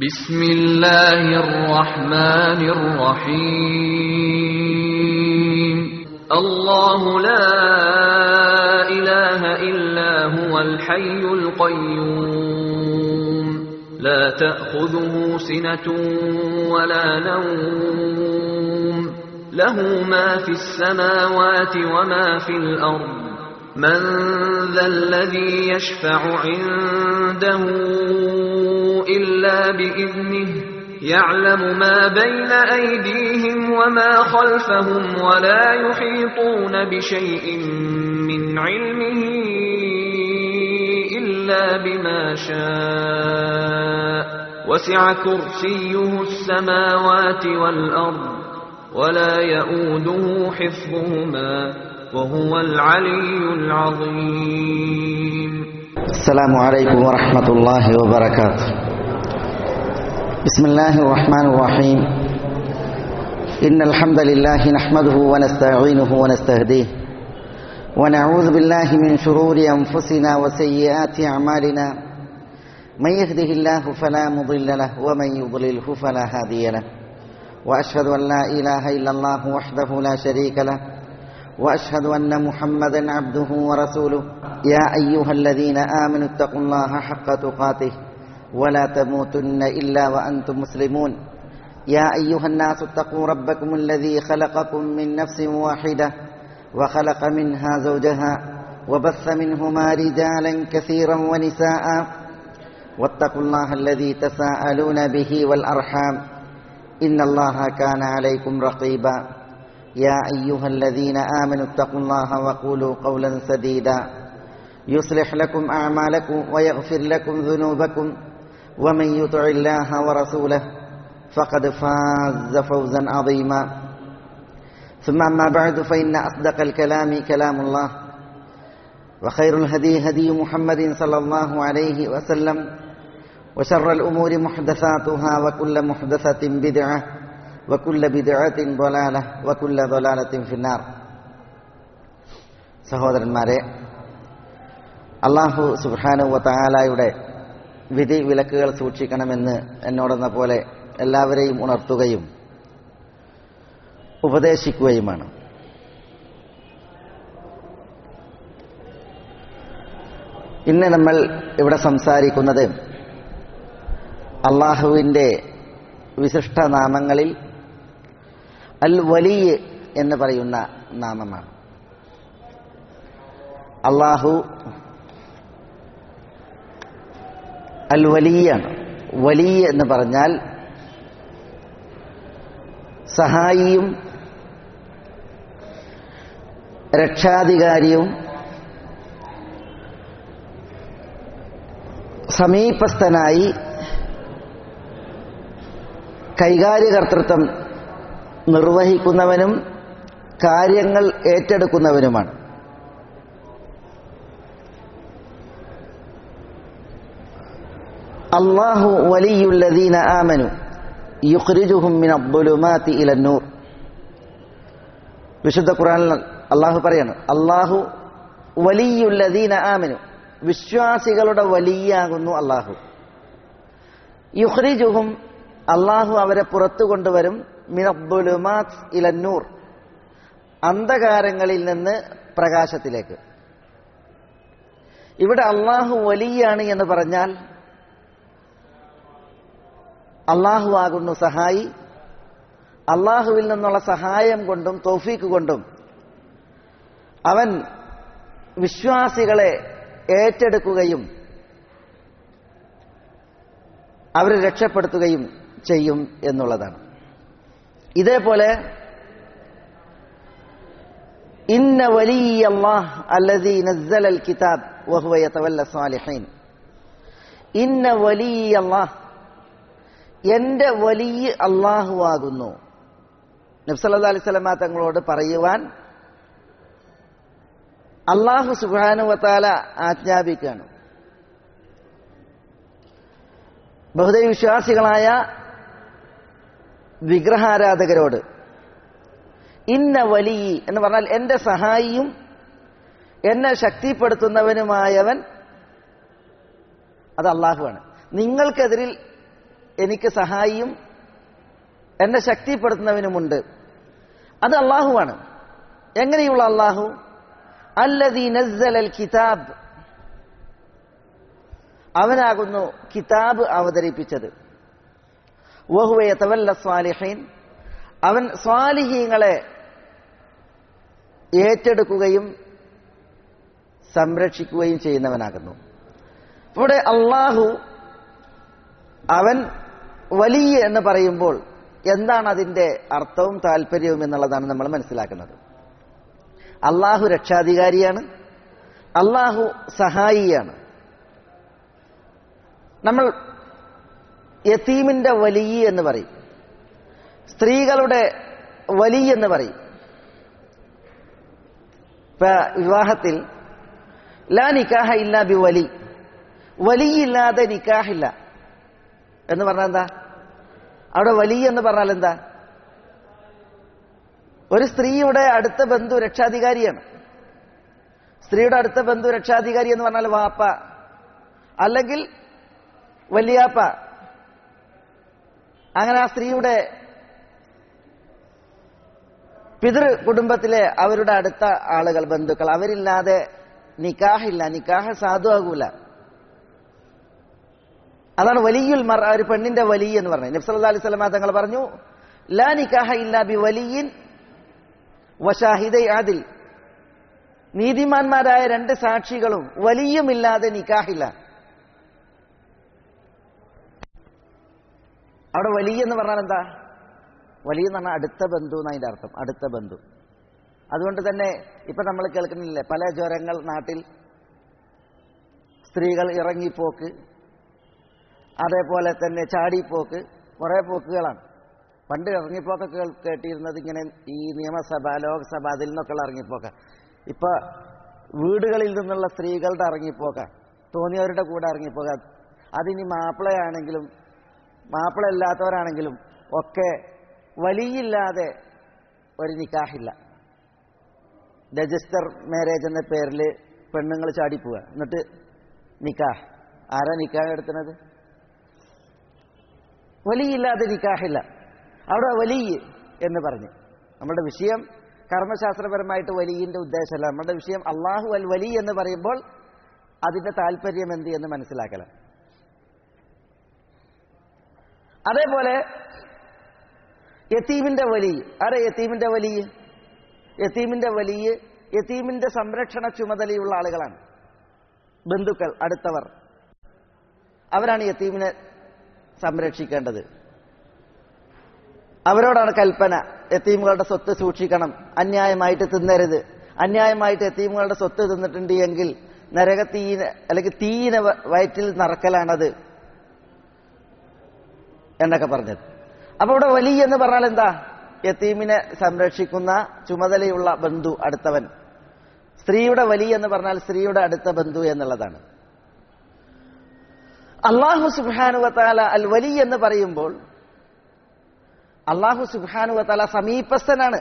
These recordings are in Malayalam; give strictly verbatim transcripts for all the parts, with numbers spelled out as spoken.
ബിസ്മില്ലാഹിർ റഹ്മാനിർ റഹീം. അല്ലാഹു ലാ ഇലാഹ ഇല്ലാ ഹുവൽ ഹയ്യുൽ ഖയ്യൂം ലാ തഅഖുദുഹു സിനതുൻ വലാ നൗം ലഹു മാ ഫിസ് സമാവാതി വമാ ഫിൽ അർദ് من ذا الذي يشفع عنده إلا بإذنه يعلم ما بين أيديهم وما خلفهم ولا يحيطون بشيء من علمه إلا بما شاء وسع كرسيه السماوات والأرض ولا يؤوده حفظهما وهو العلي العظيم. السلام عليكم ورحمة الله وبركاته. بسم الله الرحمن الرحيم. إن الحمد لله نحمده ونستعينه ونستهديه ونعوذ بالله من شرور أنفسنا وسيئات أعمالنا. من يهده الله فلا مضل له ومن يضلله فلا هادي له. وأشهد أن لا إله إلا الله وحده لا شريك له وأشهد أن محمدا عبده ورسوله. يا أيها الذين آمنوا اتقوا الله حق تقاته ولا تموتن إلا وأنتم مسلمون. يا أيها الناس اتقوا ربكم الذي خلقكم من نفس واحدة وخلق منها زوجها وبث منهما رجالا كثيرا ونساء واتقوا الله الذي تساءلون به والأرحام إن الله كان عليكم رقيبا. يا أيها الذين آمنوا اتقوا الله وقولوا قولا سديدا يصلح لكم أعمالكم ويغفر لكم ذنوبكم ومن يطع الله ورسوله فقد فاز فوزا عظيما. ثم أما بعد فإن أصدق الكلام كلام الله وخير الهدي هدي محمد صلى الله عليه وسلم وشر الأمور محدثاتها وكل محدثة بدعة وكل بدعة ضلالة وكل ضلالة في النار. സഹോദരന്മാരെ, അല്ലാഹു സുബ്ഹാനഹു വ തആലയുടെ വിധി വിലക്കുകൾ സൂക്ഷിക്കണമെന്ന് എന്നോടെന്ന പോലെ എല്ലാവരെയും ഉണർത്തുകയും ഉപദേശിക്കുകയുമാണ്. ഇന്ന് നമ്മൾ ഇവിടെ സംസാരിക്കുന്നത് അല്ലാഹുവിൻ്റെ വിശിഷ്ട നാമങ്ങളിൽ അൽ വലി എന്ന് പറയുന്ന നാമമാണ്. അല്ലാഹു അൽ വലിയാണ്. വലി എന്ന് പറഞ്ഞാൽ സഹായിയും രക്ഷാധികാരിയും സമീപസ്ഥനായി കൈകാര്യകർത്തൃത്വം നിർവഹിക്കുന്നവനും കാര്യങ്ങൾ ഏറ്റെടുക്കുന്നവനുമാണ്. അല്ലാഹു വലിയുല്ലദീന ആമനു യുഖ്രിജുഹും മിനദ്ദുലുമാതി ഇലന്നൂർ. വിശുദ്ധ ഖുർആനിൽ അല്ലാഹു പറയാണ്, അല്ലാഹു വലിയുല്ലദീന ആമനു, വിശ്വാസികളുടെ വലിയാകുന്നു അല്ലാഹു. യുഖ്രിജുഹും, അല്ലാഹു അവരെ പുറത്തു കൊണ്ടുവരും, മിനദ്ദുലുമാത് ഇലന്നൂർ, അന്ധകാരങ്ങളിൽ നിന്ന് പ്രകാശത്തിലേക്ക്. ഇവിടെ അല്ലാഹു വലിയാണ് എന്ന് പറഞ്ഞാൽ അല്ലാഹു ആകുന്നു സഹായി. അല്ലാഹുവിൽ നിന്നുള്ള സഹായം കൊണ്ടും തൗഫീക്ക് കൊണ്ടും അവൻ വിശ്വാസികളെ ഏറ്റെടുക്കുകയും അവരെ രക്ഷപ്പെടുത്തുകയും ചെയ്യും എന്നുള്ളതാണ്. ഇതേപോലെ ഇന്ന വലിയല്ലാഹ് അല്ലദീ നസ്സലൽ കിതാബ് വഹുവ യതവല്ല സ്വാലിഹീൻ. ഇന്ന വലിയല്ലാഹ്, എന്റെ വലിയ അല്ലാഹു ആകുന്നു. നബി സല്ലല്ലാഹു അലൈഹി വസല്ലമ തങ്ങളോട് പറയുവാൻ അല്ലാഹു സുബ്ഹാനഹു വ തആല ആജ്ഞാപിക്കുകയാണ്. ബഹുദൈവ വിശ്വാസികളായ വിഗ്രഹാരാധകരോട് ഇന്ന വലി എന്ന് പറഞ്ഞാൽ എന്റെ സഹായിയും എന്നെ ശക്തിപ്പെടുത്തുന്നവനുമായവൻ അത് അള്ളാഹുവാണ്. നിങ്ങൾക്കെതിരിൽ എനിക്ക് സഹായിയും എന്നെ ശക്തിപ്പെടുത്തുന്നവനുമുണ്ട്. അത് അള്ളാഹുവാണ്. എങ്ങനെയുള്ള അള്ളാഹു? അല്ലദീ നസ്സലൽ കിതാബ്, അവനാകുന്നു കിതാബ് അവതരിപ്പിച്ചത്. വഹുവ യതവല്ല സ്വാലിഹീൻ, അവൻ സ്വാലിഹീങ്ങളെ ഏറ്റെടുക്കുകയും സംരക്ഷിക്കുകയും ചെയ്യുന്നവനാകുന്നു. ഇവിടെ അള്ളാഹു അവൻ വലിയ എന്ന് പറയുമ്പോൾ എന്താണ് അതിന്റെ അർത്ഥവും താല്പര്യവും എന്നുള്ളതാണ് നമ്മൾ മനസ്സിലാക്കുന്നത്. അള്ളാഹു രക്ഷാധികാരിയാണ്, അള്ളാഹു സഹായിയാണ്. നമ്മൾ യതീമിന്റെ വലിയ എന്ന് പറയും, സ്ത്രീകളുടെ വലിയ എന്ന് പറയും. ഇപ്പൊ വിവാഹത്തിൽ ലാ നിക്കാഹ ഇല്ലാ ബി വലി, വലിയില്ലാതെ നിക്കാഹില്ല എന്ന് പറഞ്ഞാൽ എന്താ? അവിടെ വലിയ എന്ന് പറഞ്ഞാൽ എന്താ? ഒരു സ്ത്രീയുടെ അടുത്ത ബന്ധു രക്ഷാധികാരിയാണ്. സ്ത്രീയുടെ അടുത്ത ബന്ധു രക്ഷാധികാരി എന്ന് പറഞ്ഞാൽ വാപ്പ അല്ലെങ്കിൽ വലിയാപ്പ. അങ്ങനെ ആ സ്ത്രീയുടെ പിതൃ കുടുംബത്തിലെ അവരുടെ അടുത്ത ആളുകൾ, ബന്ധുക്കൾ, അവരില്ലാതെ നിക്കാഹില്ല, നിക്കാഹ് സാധുവാകൂല. അതാണ് വലിയുൽ മർ, ഒരു പെണ്ണിന്റെ വലിയ എന്ന് പറഞ്ഞത്. നബി സല്ലല്ലാഹു അലൈഹി വസല്ലം തങ്ങൾ പറഞ്ഞു, ലാ നിക്കാഹ ഇല്ലാ ബി വലിയിൻ വശാഹിദൈ ആദിൽ, നീതിമാന്മാരായ രണ്ട് സാക്ഷികളും വലിയുമില്ലാതെ നിക്കാഹില്ല. അവിടെ വലിയ എന്ന് പറഞ്ഞാൽ എന്താ? വലിയ എന്ന് പറഞ്ഞാൽ അടുത്ത ബന്ധു എന്നതിന്റെ അർത്ഥം, അടുത്ത ബന്ധു. അതുകൊണ്ട് തന്നെ ഇപ്പൊ നമ്മൾ കേൾക്കുന്നില്ലേ പല ജ്വരങ്ങൾ നാട്ടിൽ, സ്ത്രീകൾ ഇറങ്ങിപ്പോക്ക്, അതേപോലെ തന്നെ ചാടിപ്പോക്ക്, കുറെ പോക്കുകളാണ്. പണ്ട് ഇറങ്ങിപ്പോക്കൊക്കെ കേട്ടിരുന്നത് ഇങ്ങനെ ഈ നിയമസഭ, ലോക്സഭ, അതിൽ നിന്നൊക്കെയുള്ള ഇറങ്ങിപ്പോക്ക. ഇപ്പൊ വീടുകളിൽ നിന്നുള്ള സ്ത്രീകളുടെ ഇറങ്ങിപ്പോക്ക, തോന്നിയവരുടെ കൂടെ ഇറങ്ങിപ്പോക. അതിനി മാപ്പിളയാണെങ്കിലും മാപ്പിള ഇല്ലാത്തവരാണെങ്കിലും ഒക്കെ വലിയില്ലാതെ ഒരു നിക്കാഹില്ല. രജിസ്റ്റർ മാരേജ് എന്ന പേരിൽ പെണ്ണുങ്ങൾ ചാടിപ്പോവുക, എന്നിട്ട് നിക്കാഹ്. ആരാ നിക്കാഹ് എടുക്കുന്നത്? വലിയില്ലാതെ നിക്കാഹില്ല. അവിടെ വലിയ എന്ന് പറഞ്ഞു. നമ്മുടെ വിഷയം കർമ്മശാസ്ത്രപരമായിട്ട് വലിയന്റെ ഉദ്ദേശമല്ല. നമ്മുടെ വിഷയം അള്ളാഹു അൽ വലി എന്ന് പറയുമ്പോൾ അതിന്റെ താല്പര്യം എന്ത് എന്ന് മനസ്സിലാക്കല. അതേപോലെ യതീമിന്റെ വലിയ, ആരെ യതീമിന്റെ വലിയ? യതീമിന്റെ വലിയ യതീമിന്റെ സംരക്ഷണ ചുമതലയുള്ള ആളുകളാണ്, ബന്ധുക്കൾ, അടുത്തവർ. അവരാണ് യതീമിനെ സംരക്ഷിക്കേണ്ടത്. അവരോടാണ് കൽപ്പന, യതീമുകളുടെ സ്വത്ത് സൂക്ഷിക്കണം, അന്യായമായിട്ട് തിന്നരുത്. അന്യായമായിട്ട് യതീമുകളുടെ സ്വത്ത് തിന്നിട്ടുണ്ട് എങ്കിൽ നരകത്തീന അല്ലെങ്കിൽ തീയിനെ വയറ്റിൽ നിറക്കലാണത് എന്നൊക്കെ പറഞ്ഞത്. അപ്പൊ ഇവിടെ വലിയ എന്ന് പറഞ്ഞാൽ എന്താ? യതീമിനെ സംരക്ഷിക്കുന്ന ചുമതലയുള്ള ബന്ധു, അടുത്തവൻ. സ്ത്രീയുടെ വലിയ എന്ന് പറഞ്ഞാൽ സ്ത്രീയുടെ അടുത്ത ബന്ധു എന്നുള്ളതാണ്. അല്ലാഹു സുബ്ഹാനഹു വ തആല അൽ വലി എന്ന് പറയുമ്പോൾ അല്ലാഹു സുബ്ഹാനഹു വ തആല സമീപസ്ഥനാണ്.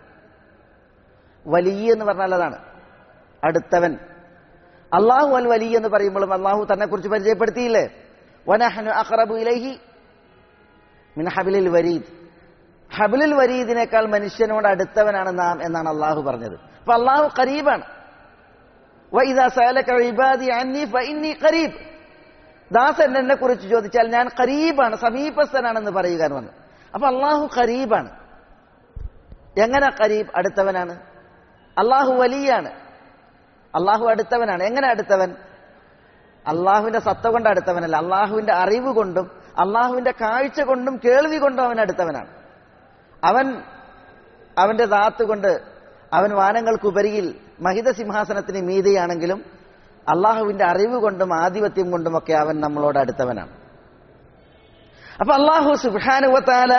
വലിയ എന്ന് പറഞ്ഞാൽ അതാണ് അടുത്തവൻ. അല്ലാഹു അൽ വലി എന്ന് പറയുമ്പോഴും അല്ലാഹു തന്നെ കുറിച്ച് പരിചയപ്പെടുത്തിയില്ലേ? വനഹ്നു അഖറബു ഇലൈഹി മിൻ ഹബ്ലിൽ വരീദ്, ഹബ്ലുൽ വരീദിനേക്കാൾ മനുഷ്യനോട് അടുത്തവനാണ് നാം എന്നാണ് അല്ലാഹു പറഞ്ഞത്. അപ്പൊ അല്ലാഹു ഖരീബാണ്. വഇദാ സഅലക ഇബാദി അന്നി ഫഇന്നി ഖരീബ്, ദാസൻ എന്നെ കുറിച്ച് ചോദിച്ചാൽ ഞാൻ ഖരീബാണ്, സമീപസ്ഥനാണെന്ന് പറയുക എന്ന് പറഞ്ഞു. അപ്പൊ അല്ലാഹു ഖരീബാണ്. എങ്ങനെ ഖരീബ്? അടുത്തവനാണ്. അല്ലാഹു വലിയാണ്, അല്ലാഹു അടുത്തവനാണ്. എങ്ങനെ അടുത്തവൻ? അള്ളാഹുവിന്റെ സത്ത കൊണ്ട് അടുത്തവനല്ല, അള്ളാഹുവിന്റെ അറിവ് കൊണ്ടും അള്ളാഹുവിന്റെ കാഴ്ച കൊണ്ടും കേൾവി കൊണ്ടും അവൻ അടുത്തവനാണ്. അവൻ അവന്റെ ദാത്ത് കൊണ്ട് അവൻ വാനങ്ങൾക്കുപരിയിൽ മഹിത സിംഹാസനത്തിന് മീതെയാണെങ്കിലും അള്ളാഹുവിന്റെ അറിവ് കൊണ്ടും ആധിപത്യം കൊണ്ടുമൊക്കെ അവൻ നമ്മളോട് അടുത്തവനാണ്. അപ്പൊ അള്ളാഹു സുബ്ഹാനഹു വ തആല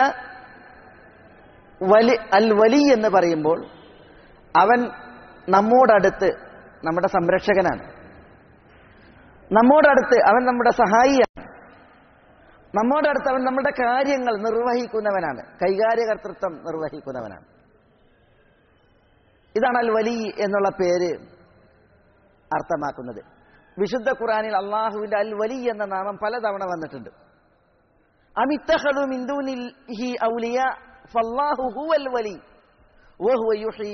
വലി അൽ വലി എന്ന് പറയുമ്പോൾ അവൻ നമ്മോടടുത്ത് നമ്മുടെ സംരക്ഷകനാണ്, നമ്മോടടുത്ത് അവൻ നമ്മുടെ സഹായിയാണ്, നമ്മോടടുത്ത് അവൻ നമ്മുടെ കാര്യങ്ങൾ നിർവഹിക്കുന്നവനാണ്, കൈകാര്യകർത്തൃത്വം നിർവഹിക്കുന്നവനാണ്. ഇതാണ് അൽ വലി എന്നുള്ള പേര് അർത്ഥമാക്കുന്നത്. വിശുദ്ധ ഖുർആനിൽ അള്ളാഹുവിന്റെ അൽ വലി എന്ന നാമം പലതവണ വന്നിട്ടുണ്ട്. അം ഇത്തഖദു മിൻ ദൂനിഹി ഔലിയാ ഫല്ലാഹു ഹുവൽ വലി വഹുവ യുഹ്യി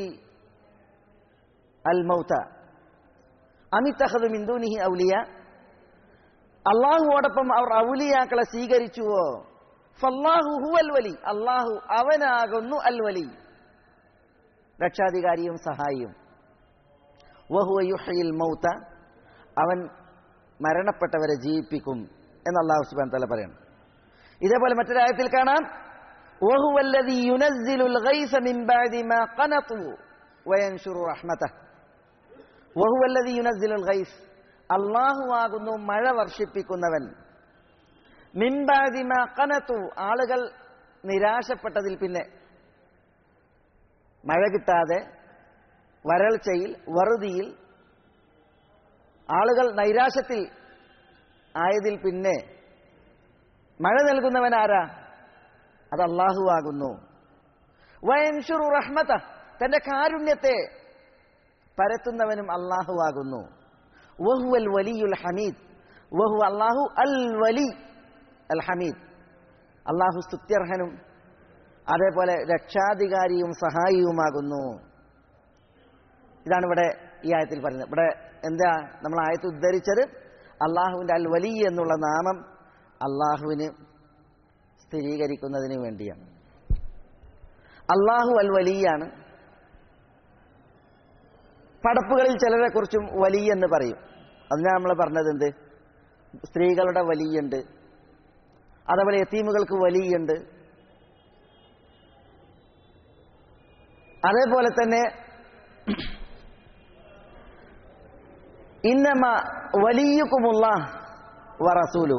അൽ മൗത. അം ഇത്തഖദു മിൻ ദൂനിഹി ഔലിയാ, അള്ളാഹുവോടൊപ്പം അവർ ഔലിയാക്കളെ സ്വീകരിച്ചുവോ? ഫല്ലാഹു ഹുവൽ വലി, അള്ളാഹു അവനാകുന്നു അൽ വലി, രക്ഷാധികാരിയും സഹായിയും. വഹുവ യുഹ്യിൽ മൗത, അവൻ മരണപ്പെട്ടവരെ ജീവിപ്പിക്കും എന്ന് അല്ലാഹു സുബ്ഹാനഹു വ തആല പറയുന്നു. ഇതേപോലെ മറ്റൊരായത്തിൽ കാണാം, വഹുവല്ലദീ യുനസ്സിലുൽ ഗൈസ മിൻ ബഅദി മാ ഖനതു വയൻശുറു റഹ്മതഹു. വഹുവല്ലദീ യുനസ്സിലുൽ ഗൈസ്, അല്ലാഹു ആകുന്നു മഴ വർഷിപ്പിക്കുന്നവൻ. മിൻ ബഅദി മാ ഖനതു, ആളുകൾ നിരാശപ്പെട്ടതിൽ പിന്നെ, മഴ കിട്ടാതെ വരൾച്ചയിൽ വറുതിയിൽ ആളുകൾ നൈരാശ്യത്തിൽ ആയതിൽ പിന്നെ മഴ നൽകുന്നവൻ ആരാ? അത് അല്ലാഹു ആകുന്നു. വയൻശുറു റഹ്മതഹു, തന്റെ കാരുണ്യത്തെ പരത്തുന്നവനും അല്ലാഹു ആകുന്നു. വഹുവൽ വലിയുൽ ഹമീദ്, വഹു അല്ലാഹു അൽ വലി അൽ ഹമീദ്, അല്ലാഹു സ്തുത്യർഹനും അതേപോലെ രക്ഷാധികാരിയും സഹായിയുമാകുന്നു. ഇതാണ് ഇവിടെ ഈ ആയത്തിൽ പറയുന്നത്. ഇവിടെ എന്താ നമ്മൾ ആയത്ത് ഉദ്ധരിച്ചത്? അള്ളാഹുവിന്റെ അൽ വലി എന്നുള്ള നാമം അള്ളാഹുവിന് സ്ഥിരീകരിക്കുന്നതിന് വേണ്ടിയാണ്. അള്ളാഹു അൽ വലിയാണ്. പടപ്പുകളിൽ ചിലരെ കുറിച്ചും വലി എന്ന് പറയും. അതിനാണ് നമ്മൾ പറഞ്ഞത് എന്ത്? സ്ത്രീകളുടെ വലിയുണ്ട്, അതേപോലെ യതീമുകൾക്ക് വലിയുണ്ട്, അതേപോലെ തന്നെ ഇന്നമ വലിയുക്കുമുല്ലാഹ് വറസൂലു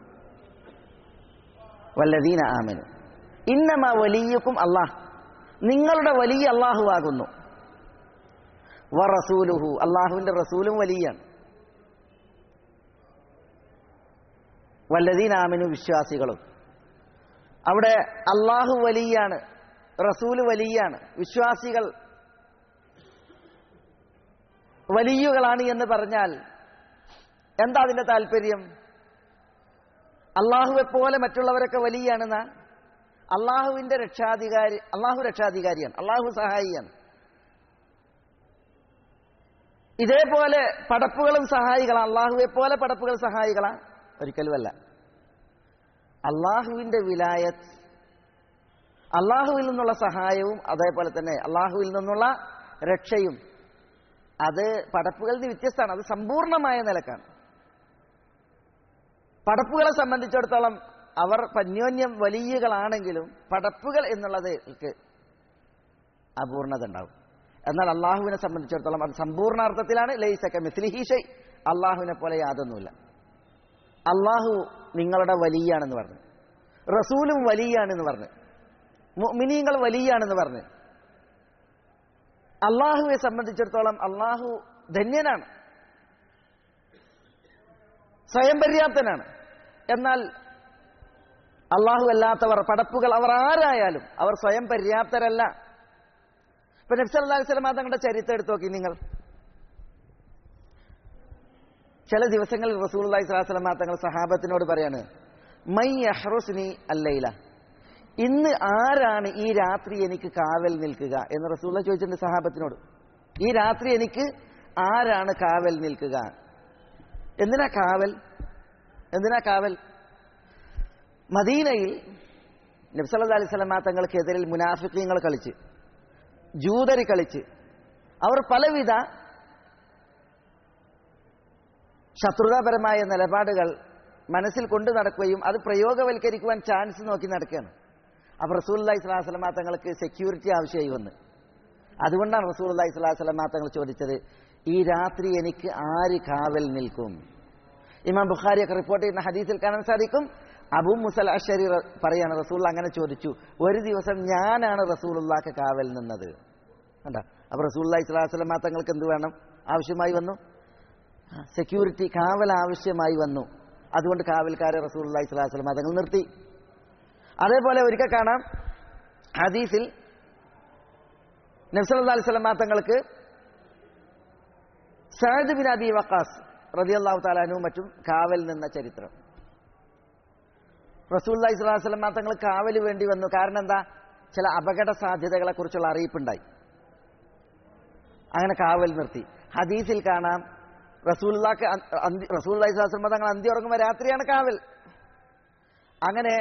വല്ലദീന ആമനു. ഇന്നമ വലിയുക്കും അല്ലാഹ്, നിങ്ങളുടെ വലിയ അല്ലാഹു ആകുന്നു. വറസൂലുഹു, അല്ലാഹുവിന്റെ റസൂലും വലിയാണ്. വല്ലദീന ആമനു, വിശ്വാസികളും. അവിടെ അല്ലാഹു വലിയാണ്, റസൂല് വലിയാണ്, വിശ്വാസികൾ വലിയുകളാണ് എന്ന് പറഞ്ഞാൽ എന്താ അതിന്റെ താല്പര്യം? അള്ളാഹുവെ പോലെ മറ്റുള്ളവരൊക്കെ വലിയാണെന്ന? അള്ളാഹുവിന്റെ രക്ഷാധികാരി, അള്ളാഹു രക്ഷാധികാരിയാണ്, അള്ളാഹു സഹായിയാണ്. ഇതേപോലെ പടപ്പുകളും സഹായികളാണ്. അള്ളാഹുവെ പോലെ പടപ്പുകൾ സഹായികളാണ്? ഒരിക്കലുമല്ല. അള്ളാഹുവിന്റെ വിലായത്ത്, അള്ളാഹുവിൽ നിന്നുള്ള സഹായവും അതേപോലെ തന്നെ അള്ളാഹുവിൽ നിന്നുള്ള രക്ഷയും അത് പടപ്പുകളിൽ നിന്ന് വ്യത്യസ്തമാണ്. അത് സമ്പൂർണമായ നിലക്കാണ്. പടപ്പുകളെ സംബന്ധിച്ചിടത്തോളം അവർ അന്യോന്യം വലിയകളാണെങ്കിലും പടപ്പുകൾ എന്നുള്ളതിൽക്ക് അപൂർണത ഉണ്ടാവും. എന്നാൽ അള്ളാഹുവിനെ സംബന്ധിച്ചിടത്തോളം അത് സമ്പൂർണ്ണാർത്ഥത്തിലാണ്. ലൈസ കമിസ്ലിഹി ഷൈ, അള്ളാഹുവിനെ പോലെ യാതൊന്നുമില്ല. അള്ളാഹു നിങ്ങളുടെ വലിയാണെന്ന് പറഞ്ഞു, റസൂലും വലിയാണെന്ന് പറഞ്ഞു, മുഅ്മിനീങ്ങൾ വലിയാണെന്ന് പറഞ്ഞു. അള്ളാഹുവെ സംബന്ധിച്ചിടത്തോളം അള്ളാഹു ധന്യനാണ്, സ്വയം പര്യാപ്തനാണ്. എന്നാൽ അള്ളാഹു അല്ലാത്തവർ പടപ്പുകൾ അവർ ആരായാലും അവർ സ്വയം പര്യാപ്തരല്ല. ഇപ്പൊ നബി സല്ലല്ലാഹു അലൈഹി വസല്ലം തങ്ങളുടെ ചരിത്രം എടുത്തു നോക്കി നിങ്ങൾ. ചില ദിവസങ്ങളിൽ റസൂലുള്ളാഹി സ്വല്ലല്ലാഹു അലൈഹി വസല്ലം തങ്ങൾ സഹാബത്തിനോട് പറയാണ്, മൈ യഹ്റുസ്നി അല്ലൈല, ഇന്ന് ആരാണ് ഈ രാത്രി എനിക്ക് കാവൽ നിൽക്കുക എന്ന് റസൂലുള്ളാഹി ചോദിച്ചിട്ടുണ്ട് സഹാബത്തിനോട്. ഈ രാത്രി എനിക്ക് ആരാണ് കാവൽ നിൽക്കുക? എന്തിനാ കാവൽ? എന്തിനാ കാവൽ? മദീനയിൽ നബി സല്ലല്ലാഹു അലൈഹി വസല്ലം തങ്ങൾക്കെതിരിൽ മുനാഫിഖീങ്ങൾ കളിച്ച്, ജൂതര് കളിച്ച്, അവർ പലവിധ ശത്രുതാപരമായ നിലപാടുകൾ മനസ്സിൽ കൊണ്ടു നടക്കുകയും അത് പ്രയോഗവൽക്കരിക്കുവാൻ ചാൻസ് നോക്കി നടക്കുകയാണ്. അപ്പോൾ റസൂലുള്ളാഹി സ്വല്ലല്ലാഹു അലൈഹി വസല്ലം തങ്ങൾക്ക് സെക്യൂരിറ്റി ആവശ്യമായി വന്ന്, അതുകൊണ്ടാണ് റസൂലുള്ളാഹി സ്വല്ലല്ലാഹു അലൈഹി വസല്ലം തങ്ങൾ ചോദിച്ചത്, ഈ രാത്രി എനിക്ക് ആര് കാവൽ നിൽക്കും? ഇമാം ബുഖാരിയൊക്കെ റിപ്പോർട്ട് ചെയ്യുന്ന ഹദീസിൽ കാണാൻ സാധിക്കും, അബൂ മുസൽ അശ്ശരി പറയാണ്, റസൂലുള്ള അങ്ങനെ ചോദിച്ചു, ഒരു ദിവസം ഞാനാണ് റസൂലുള്ളാഹിക്ക് കാവൽ നിന്നത്. കണ്ടാ, അപ്പോൾ റസൂലുള്ളാഹി സ്വല്ലല്ലാഹു അലൈഹി വസല്ലം തങ്ങൾക്ക് എന്ത് വേണം? ആവശ്യമായി വന്നു, സെക്യൂരിറ്റി, കാവൽ ആവശ്യമായി വന്നു. അതുകൊണ്ട് കാവൽക്കാരെ റസൂലുള്ളാഹി സ്വല്ലല്ലാഹു അലൈഹി വസല്ലം തങ്ങൾ നിർത്തി. അതേപോലെ ഒരിക്കൽ കാണാം ഹദീസിൽ നബി സല്ലല്ലാഹു അലൈഹി വസല്ലം തങ്ങൾക്ക് സഅദ് ബിൻ അബി വഖാസ് റളിയല്ലാഹു തആല അൻഹു മറ്റും കാവൽ നിന്ന ചരിത്രം. റസൂലുള്ളാഹി സ്വല്ലല്ലാഹു അലൈഹി വസല്ലം തങ്ങൾ കാവല് വേണ്ടി വന്നു. കാരണം എന്താ? ചില അപകട സാധ്യതകളെ കുറിച്ചുള്ള അറിയിപ്പുണ്ടായി. അങ്ങനെ കാവൽ നിർത്തി. ഹദീസിൽ കാണാം റസൂലുള്ളാഹിക്ക് റസൂലുള്ളാഹി സ്വല്ലല്ലാഹു അലൈഹി വസല്ലം തങ്ങൾ അന്തി ഉറങ്ങുമ്പോൾ രാത്രിയാണ് കാവൽ. അങ്ങനെ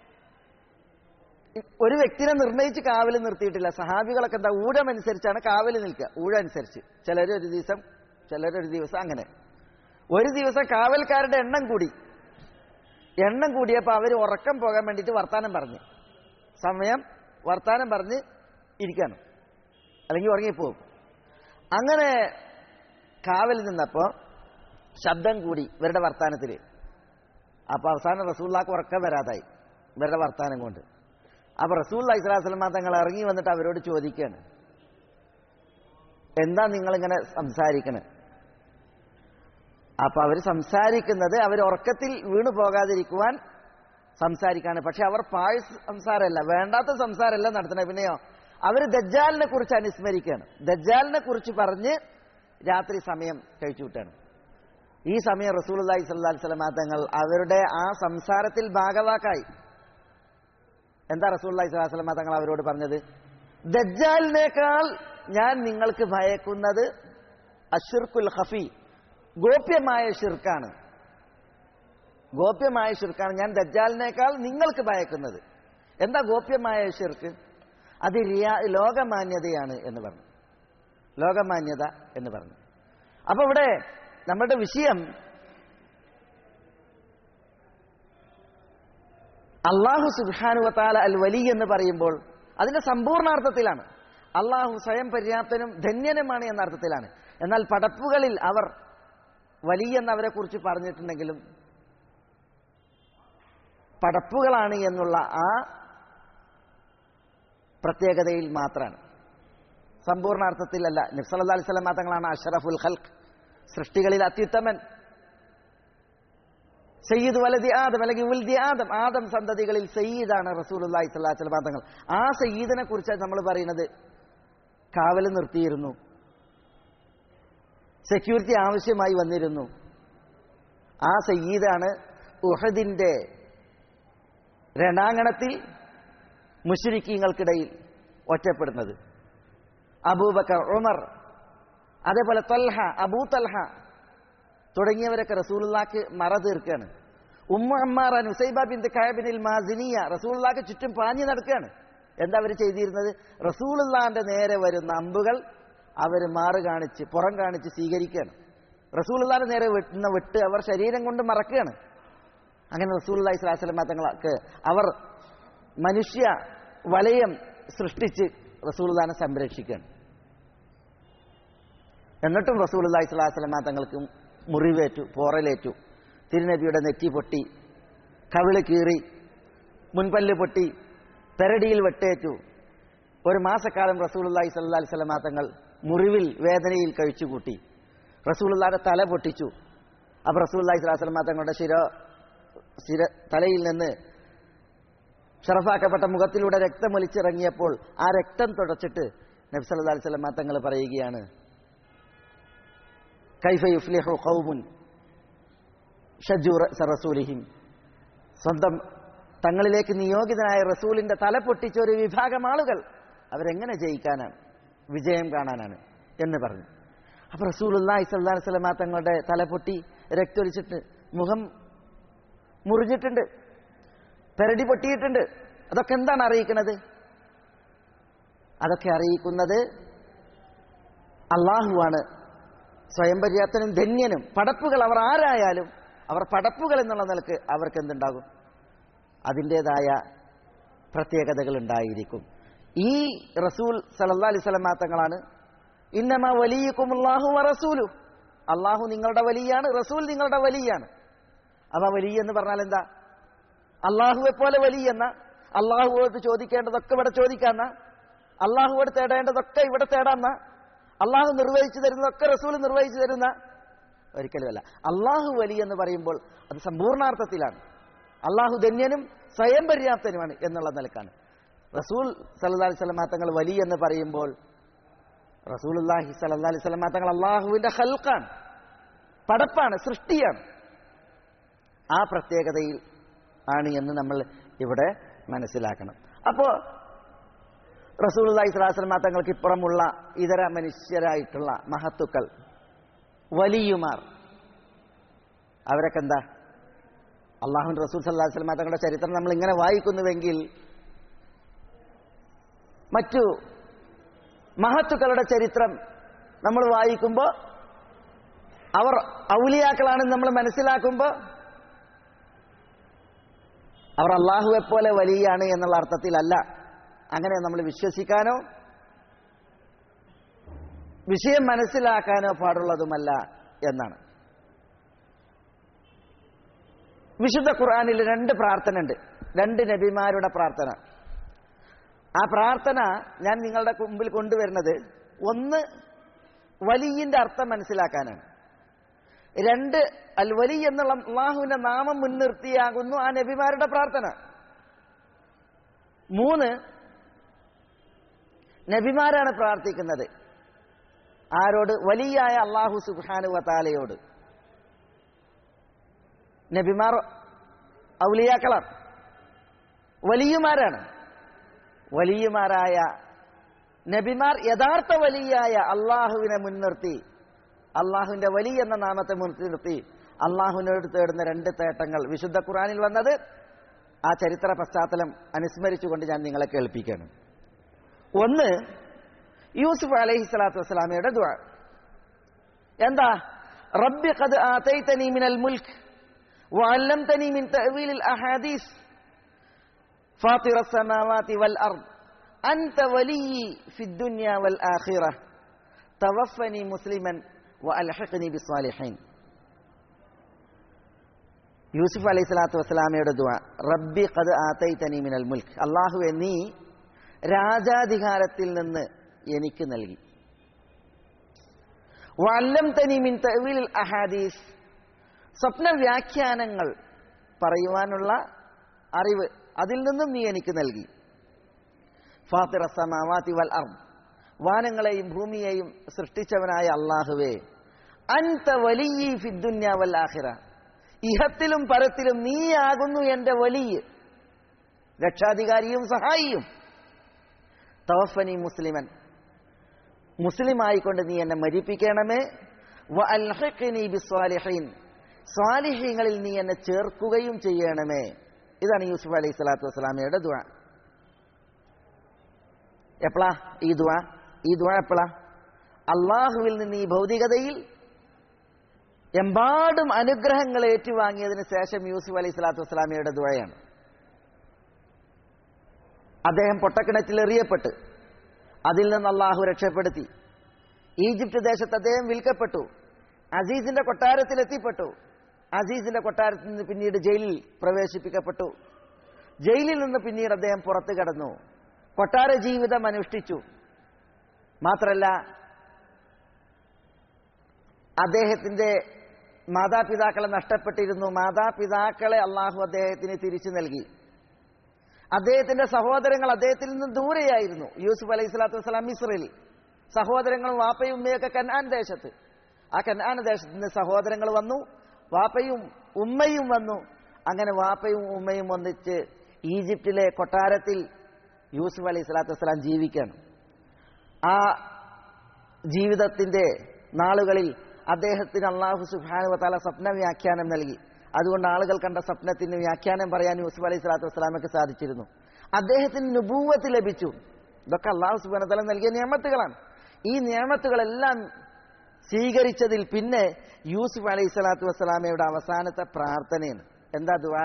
ഒരു വ്യക്തിനെ നിർണയിച്ച് കാവല് നിർത്തിയിട്ടില്ല. സഹാബികളൊക്കെ എന്താ ഊഴമനുസരിച്ചാണ് കാവല് നിൽക്കുക. ഊഴമനുസരിച്ച് ചിലരൊരു ദിവസം ചിലരൊരു ദിവസം അങ്ങനെ. ഒരു ദിവസം കാവൽക്കാരുടെ എണ്ണം കൂടി. എണ്ണം കൂടിയപ്പോൾ അവർ ഉറക്കം പോകാൻ വേണ്ടിയിട്ട് വർത്താനം പറഞ്ഞ് സമയം വർത്താനം പറഞ്ഞ് ഇരിക്കാണ്, അല്ലെങ്കിൽ ഉറങ്ങിപ്പോകും. അങ്ങനെ കാവൽ നിന്നപ്പോൾ ശബ്ദം കൂടി ഇവരുടെ വർത്താനത്തിൽ. അപ്പോൾ അവസാനം റസൂലുള്ളാഹിക്ക് ഉറക്കം വരാതായി ഇവരുടെ വർത്താനം കൊണ്ട്. അപ്പോൾ റസൂലുള്ളാഹി സ്വല്ലല്ലാഹു അലൈഹി വസല്ലം തങ്ങൾ ഇറങ്ങി വന്നിട്ട് അവരോട് ചോദിക്കുകയാണ്, എന്താ നിങ്ങളിങ്ങനെ സംസാരിക്കണേ? അപ്പൊ അവർ സംസാരിക്കുന്നത് അവർ ഉറക്കത്തിൽ വീണു പോകാതിരിക്കുവാൻ സംസാരിക്കാണ്. പക്ഷെ അവർ പാഴ് സംസാരമല്ല, വേണ്ടാത്ത സംസാരമല്ല നടത്തുന്നത്. പിന്നെയോ അവർ ദജ്ജാലിനെ കുറിച്ച് അനുസ്മരിക്കുകയാണ്. ദജ്ജാലിനെ കുറിച്ച് പറഞ്ഞ് രാത്രി സമയം കഴിച്ചു വിട്ടാണ്. ഈ സമയം റസൂലുള്ളാഹി സ്വല്ലല്ലാഹു അലൈഹി വസല്ലം തങ്ങൾ അവരുടെ ആ സംസാരത്തിൽ ഭാഗവാക്കായി. എന്താ റസൂലുള്ളാഹി സ്വല്ലല്ലാഹു അലൈഹി വസല്ലം തങ്ങൾ അവരോട് പറഞ്ഞത്? ദജ്ജാലിനേക്കാൾ ഞാൻ നിങ്ങൾക്ക് ഭയക്കുന്നത് അശ്ശിർക്കുൽ ഖഫി, ഗോപ്യമായ ഷിർക്കാണ്. ഗോപ്യമായ ഷിർക്കാണ് ഞാൻ ദജ്ജാലിനേക്കാൾ നിങ്ങൾക്ക് ഭയക്കുന്നത്. എന്താ ഗോപ്യമായ ഷിർക്ക്? അത് റിയാ ലോകമാന്യതയാണ് എന്ന് പറഞ്ഞു. ലോകമാന്യത എന്ന് പറഞ്ഞു. അപ്പൊ ഇവിടെ നമ്മുടെ വിഷയം അല്ലാഹു സുബ്ഹാനഹു വ തആല അൽ വലി എന്ന് പറയുമ്പോൾ അതിന്റെ സമ്പൂർണ്ണാർത്ഥത്തിലാണ്. അല്ലാഹു സ്വയം പര്യാപ്തനും ധന്യനുമാണ് എന്ന അർത്ഥത്തിലാണ്. എന്നാൽ പടപ്പുകളിൽ അവർ വലിയ എന്നവരെ കുറിച്ച് പറഞ്ഞിട്ടുണ്ടെങ്കിലും പടപ്പുകളാണ് എന്നുള്ള ആ പ്രത്യേകതയിൽ മാത്രമാണ്, സമ്പൂർണ്ണാർത്ഥത്തിലല്ല. നബി സല്ലല്ലാഹു അലൈഹി വസല്ലം തങ്ങളാണ് അഷ്റഫുൽ ഖൽഖ്, സൃഷ്ടികളിൽ അത്യുത്തമൻ, സയ്യിദ് വലദി ആദം അല്ലെങ്കിൽ ഉൽദി ആദം, ആദം സന്തതികളിൽ സയ്യിദാണ് റസൂലുള്ളാഹി സ്വല്ലല്ലാഹു അലൈഹി വസല്ലം തങ്ങൾ. ആ സയ്യിദിനെ കുറിച്ച് നമ്മൾ പറയുന്നത് കാവല് നിർത്തിയിരുന്നു, സെക്യൂരിറ്റി ആവശ്യമായി വന്നിരുന്നു. ആ സയ്യിദാണ് ഉഹദിന്റെ രണാങ്കണത്തിൽ മുശ്രിക്കീങ്ങൾക്കിടയിൽ ഒറ്റപ്പെടുന്നത്. അബൂബക്കർ, ഉമർ, അതേപോലെ തൽഹ, അബൂ തൽഹ തുടങ്ങിയവരൊക്കെ റസൂലുള്ളാഹിക്ക് മറ തീർക്കുകയാണ്. ഉമ്മു അമ്മാറ നുസൈബ ബിൻത് കഅബിനിൽ മാസിനിയ റസൂലുള്ളാഹിക്ക് ചുറ്റും പാഞ്ഞു നടക്കുകയാണ്. എന്താ അവർ ചെയ്തിരുന്നത്? റസൂലുള്ളാഹിന്റെ നേരെ വരുന്ന അമ്പുകൾ അവർ മാറ് കാണിച്ച് പുറം കാണിച്ച് സ്വീകരിക്കുകയാണ്. റസൂലുള്ളാഹിന്റെ നേരെ വെട്ടുന്ന വെട്ട് അവർ ശരീരം കൊണ്ട് മറക്കുകയാണ്. അങ്ങനെ റസൂലുള്ളാഹി സ്വല്ലല്ലാഹു അലൈഹി വസല്ലം തങ്ങൾക്ക് അവർ മനുഷ്യ വലയം സൃഷ്ടിച്ച് റസൂലുള്ളാഹിനെ സംരക്ഷിക്കുകയാണ്. എന്നിട്ടും റസൂലുള്ളാഹി സ്വല്ലല്ലാഹു അലൈഹി വസല്ലം തങ്ങൾക്ക് മുറിവേറ്റു, പോറലേറ്റു. തിരുനബിയുടെ നെറ്റി പൊട്ടി, കവിള് കീറി, മുൻപല്ല് പൊട്ടി, പെരടിയിൽ വെട്ടേറ്റു. ഒരു മാസക്കാലം റസൂലുള്ളാഹി സ്വല്ലല്ലാഹു അലൈഹി വസല്ലം തങ്ങൾ മുറിവിൽ വേദനയിൽ കഴിച്ചുകൂട്ടി. റസൂലുള്ളാഹിയുടെ തല പൊട്ടിച്ചു. അപ്പോൾ റസൂലുള്ളാഹി സ്വല്ലല്ലാഹു അലൈഹി വസല്ലം തങ്ങളുടെ ശിര ശിര തലയിൽ നിന്ന് ഷറഫാക്കപ്പെട്ട മുഖത്തിലൂടെ രക്തം ഒലിച്ചിറങ്ങിയപ്പോൾ ആ രക്തം തുടച്ചിട്ട് നബി സല്ലല്ലാഹു അലൈഹി വസല്ലം തങ്ങൾ പറയുകയാണ്, കൈഫ യുഫ്ലിഹു ഖൗമുൻ ഷജ്ജു റസൂലിഹിം, സ്വന്തം തങ്ങളിലേക്ക് നിയോഗിതനായ റസൂലിന്റെ തല പൊട്ടിച്ച ഒരു വിഭാഗം ആളുകൾ അവരെങ്ങനെ ജയിക്കാനാണ്, വിജയം കാണാനാണ് എന്ന് പറഞ്ഞു. അപ്പൊ റസൂലുള്ളാഹി സ്വല്ലല്ലാഹു അലൈഹി വസല്ലം തങ്ങളുടെ തല പൊട്ടി രക്തൊലിച്ചിട്ട് മുഖം മുറിഞ്ഞിട്ടുണ്ട്, പെരടി പൊട്ടിയിട്ടുണ്ട്. അതൊക്കെ എന്താണ് അറിയിക്കുന്നത്? അതൊക്കെ അറിയിക്കുന്നത് അള്ളാഹുവാണ് സ്വയം പര്യാപ്തനും ധന്യനും. പടപ്പുകൾ അവർ ആരായാലും അവർ പടപ്പുകൾ എന്നുള്ള നിലക്ക് അവർക്ക് എന്തുണ്ടാകും? അതിൻ്റെതായ പ്രത്യേകതകൾ ഉണ്ടായിരിക്കും. ഈ റസൂൽ സല്ലല്ലാഹു അലൈഹി വസല്ലം തങ്ങളാണ് ഇന്നമാ വലിയക്കുമുല്ലാഹു വ റസൂലു, അള്ളാഹു നിങ്ങളുടെ വലിയാണ്, റസൂൽ നിങ്ങളുടെ വലിയാണ്. അവ വലിയ എന്ന് പറഞ്ഞാൽ എന്താ? അള്ളാഹുവെ പോലെ വലിയെന്ന, അള്ളാഹുവോട് ചോദിക്കേണ്ടതൊക്കെ ഇവിടെ ചോദിക്കാന്ന, അള്ളാഹുവോട് തേടേണ്ടതൊക്കെ ഇവിടെ തേടാന്ന, അള്ളാഹു നിർവഹിച്ചു തരുന്നതൊക്കെ റസൂൽ നിർവഹിച്ചു തരുന്ന, ഒരിക്കലുമല്ല. അള്ളാഹു വലിയ എന്ന് പറയുമ്പോൾ അത് സമ്പൂർണ്ണാർത്ഥത്തിലാണ്. അള്ളാഹു ധന്യനും സ്വയം പര്യാപ്തനുമാണ് എന്നുള്ള നിലക്കാണ്. റസൂൽ സല്ലല്ലാഹു അലൈഹി വസല്ലം തങ്ങൾ വലിയ എന്ന് പറയുമ്പോൾ റസൂലുള്ളാഹി സല്ലല്ലാഹു അലൈഹി വസല്ലം തങ്ങൾ അള്ളാഹുവിന്റെ ഖൽഖാണ്, പടപ്പാണ്, സൃഷ്ടിയാണ്. ആ പ്രത്യേകതയിൽ ആണ് എന്ന് നമ്മൾ ഇവിടെ മനസ്സിലാക്കണം. അപ്പോൾ റസൂലുള്ളാഹി സ്വല്ലല്ലാഹു അലൈഹി വസല്ലം തങ്ങൾക്ക് ഇപ്പുറമുള്ള ഇതര മനുഷ്യരായിട്ടുള്ള മഹത്തുക്കൾ, വലിയുമാർ, അവരൊക്കെ എന്താ? അള്ളാഹുവിന്റെ റസൂൽ സല്ലല്ലാഹു അലൈഹി വസല്ലം തങ്ങളുടെ ചരിത്രം നമ്മൾ ഇങ്ങനെ വായിക്കുന്നുവെങ്കിൽ മറ്റു മഹത്തുക്കളുടെ ചരിത്രം നമ്മൾ വായിക്കുമ്പോൾ അവർ ഔലിയാക്കളാണെന്ന് നമ്മൾ മനസ്സിലാക്കുമ്പോൾ അവർ അള്ളാഹുവെ പോലെ വലിയാണ് എന്നുള്ള അർത്ഥത്തിലല്ല അങ്ങനെ നമ്മൾ വിശ്വസിക്കാനോ വിഷയം മനസ്സിലാക്കാനോ പാടുള്ളതുമല്ല എന്നാണ്. വിശുദ്ധ ഖുർആനിൽ രണ്ട് പ്രാർത്ഥന ഉണ്ട്, രണ്ട് നബിമാരുടെ പ്രാർത്ഥന. ആ പ്രാർത്ഥന ഞാൻ നിങ്ങളുടെ മുമ്പിൽ കൊണ്ടുവരുന്നത് ഒന്ന് വലിയിന്റെ അർത്ഥം മനസ്സിലാക്കാനാണ്, രണ്ട് അൽ വലി എന്നുള്ള അള്ളാഹുവിന്റെ നാമം മുൻനിർത്തിയാകുന്നു ആ നബിമാരുടെ പ്രാർത്ഥന, മൂന്ന് നബിമാരാണ് പ്രാർത്ഥിക്കുന്നത്. ആരോട്? വലിയായ അള്ളാഹു സുബ്ഹാനഹു വ തആലയോട്. നബിമാർ ഔലിയാക്കളാണ്, വലിയമാരാണ്. വലിയമാരായ നബിമാർ യഥാർത്ഥ വലിയായ അള്ളാഹുവിനെ മുൻനിർത്തി, അള്ളാഹുവിന്റെ വലി എന്ന നാമത്തെ മുൻനിർത്തി അള്ളാഹുവിനോട് തേടുന്ന രണ്ട് തേട്ടങ്ങൾ വിശുദ്ധ ഖുർആനിൽ വന്നത് ആ ചരിത്ര പശ്ചാത്തലം അനുസ്മരിച്ചുകൊണ്ട് ഞാൻ നിങ്ങളെ കേൾപ്പിക്കുകയാണ്. ഒന്ന് യൂസുഫ് അലൈഹി സ്വലാത്തു വസ്സലാമയുടെ ദുആ. എന്താ? റബ്ബി ഖദ് ആതൈതനി മിനൽ മുൽക്ക് വഅല്ലംതനി മിൻ തഅവീലിൽ അഹാദീസ് ഫാത്തിറസ് സമാവാതി വൽ അർദ് അൻത വലിയ്യി ഫിദ് ദുനിയ വൽ ആഖിറ തവഫനി മുസ്ലിമൻ വഅൽഹിഖ്നി ബിസ്സാലിഹീൻ. യൂസുഫ് അലൈഹി സ്വലാത്തു വസ്സലാമയുടെ ദുആ. റബ്ബി ഖദ് ആതൈതനി മിനൽ മുൽക്ക്, അല്ലാഹുവേ നീ രാജാധികാരത്തിൽ നിന്ന് എനിക്ക് നൽകി. വഅല്ലംതനി മിൻ തഅവീലിൽ അഹാദീസ്, സ്വപ്ന വ്യാഖ്യാനങ്ങൾ പറയുവാനുള്ള അറിവ് അതിൽ നിന്നും നീ എനിക്ക് നൽകി. ഫാത്തിറസ് സമാവാതി വൽ അർദ്, വാനങ്ങളെയും ഭൂമിയെയും സൃഷ്ടിച്ചവനായ അല്ലാഹുവേ, അൻത വലിയ്യി ഫിദ് ദുനിയ വൽ ആഖിറ, ഇഹത്തിലും പരത്തിലും നീയാകുന്നു എന്റെ വലിയ രക്ഷാധികാരിയും സഹായിയും. തവഫനി മുസ്ലിമൻ, മുസ്ലിമായിക്കൊണ്ട് നീ എന്നെ മരിപ്പിക്കണമേ. വഅൽഹിഖ്നി ബിസ്സാലിഹീൻ, സ്വാലിഹീങ്ങളിൽ നീ എന്നെ ചേർക്കുകയും ചെയ്യണമേ. ഇതാണ് യൂസുഫ് അലൈഹി സ്വലാത്തു വസ്സലാമയുടെ ദുആ. എപ്പോഴാ ഈ ദുആ? ഈ ദുആ എപ്പോഴാ? അള്ളാഹുവിൽ നിന്ന് ഈ ഭൗതികതയിൽ എമ്പാടും അനുഗ്രഹങ്ങൾ ഏറ്റുവാങ്ങിയതിനു ശേഷം യൂസുഫ് അലൈഹി സ്വലാത്തു വസ്സലാമയുടെ ദുആയാണ്. അദ്ദേഹം പൊട്ടക്കിണറ്റിൽ എറിയപ്പെട്ട് അതിൽ നിന്ന് അള്ളാഹു രക്ഷപ്പെടുത്തി. ഈജിപ്ത് ദേശത്ത് അദ്ദേഹം വിൽക്കപ്പെട്ടു, അസീസിന്റെ കൊട്ടാരത്തിൽ എത്തിപ്പെട്ടു. അസീസിന്റെ കൊട്ടാരത്തിൽ നിന്ന് പിന്നീട് ജയിലിൽ പ്രവേശിപ്പിക്കപ്പെട്ടു. ജയിലിൽ നിന്ന് പിന്നീട് അദ്ദേഹം പുറത്തു കടന്നു, കൊട്ടാര ജീവിതം അനുഷ്ഠിച്ചു. മാത്രല്ല അദ്ദേഹത്തിന്റെ മാതാപിതാക്കളെ നഷ്ടപ്പെട്ടിരുന്നു. മാതാപിതാക്കളെ അള്ളാഹു അദ്ദേഹത്തിന് തിരിച്ചു നൽകി. അദ്ദേഹത്തിന്റെ സഹോദരങ്ങൾ അദ്ദേഹത്തിൽ നിന്ന് ദൂരെയായിരുന്നു. യൂസുഫ് അലൈഹി സ്വലാത്തു വസ്സലാം മിസ്രിൽ, സഹോദരങ്ങളും വാപ്പയും ഉമ്മയൊക്കെ കനാൻ ദേശത്ത്. ആ കനാൻ ദേശത്ത് നിന്ന് സഹോദരങ്ങൾ വന്നു, വാപ്പയും ഉമ്മയും വന്നു. അങ്ങനെ വാപ്പയും ഉമ്മയും ഒന്നിച്ച് ഈജിപ്തിലെ കൊട്ടാരത്തിൽ യൂസുഫ് അലൈഹി സ്വലാത്തു വസ്സലാം ജീവിക്കുകയാണ്. ആ ജീവിതത്തിന്റെ നാളുകളിൽ അദ്ദേഹത്തിന് അല്ലാഹു സുബ്ഹാനഹു വ തആല സ്വപ്ന വ്യാഖ്യാനം നൽകി. അതുകൊണ്ട് ആളുകൾ കണ്ട സ്വപ്നത്തിന് വ്യാഖ്യാനം പറയാൻ യൂസുഫ് അലൈഹി സ്വലാത്തു വസ്സലാമക്ക് സാധിച്ചിരുന്നു. അദ്ദേഹത്തിന് നുബൂവത്ത് ലഭിച്ചു. ഇതൊക്കെ അല്ലാഹു സുബ്ഹാനഹു വ തആല നൽകിയ നിഅമത്തുകളാണ്. ഈ നിഅമത്തുകളെല്ലാം സ്വീകരിച്ചതിൽ പിന്നെ യൂസുഫ് അലൈഹി സ്വലാത്തു വസ്സലാമയുടെ അവസാനത്തെ പ്രാർത്ഥനയാണ്. എന്താ ദുആ?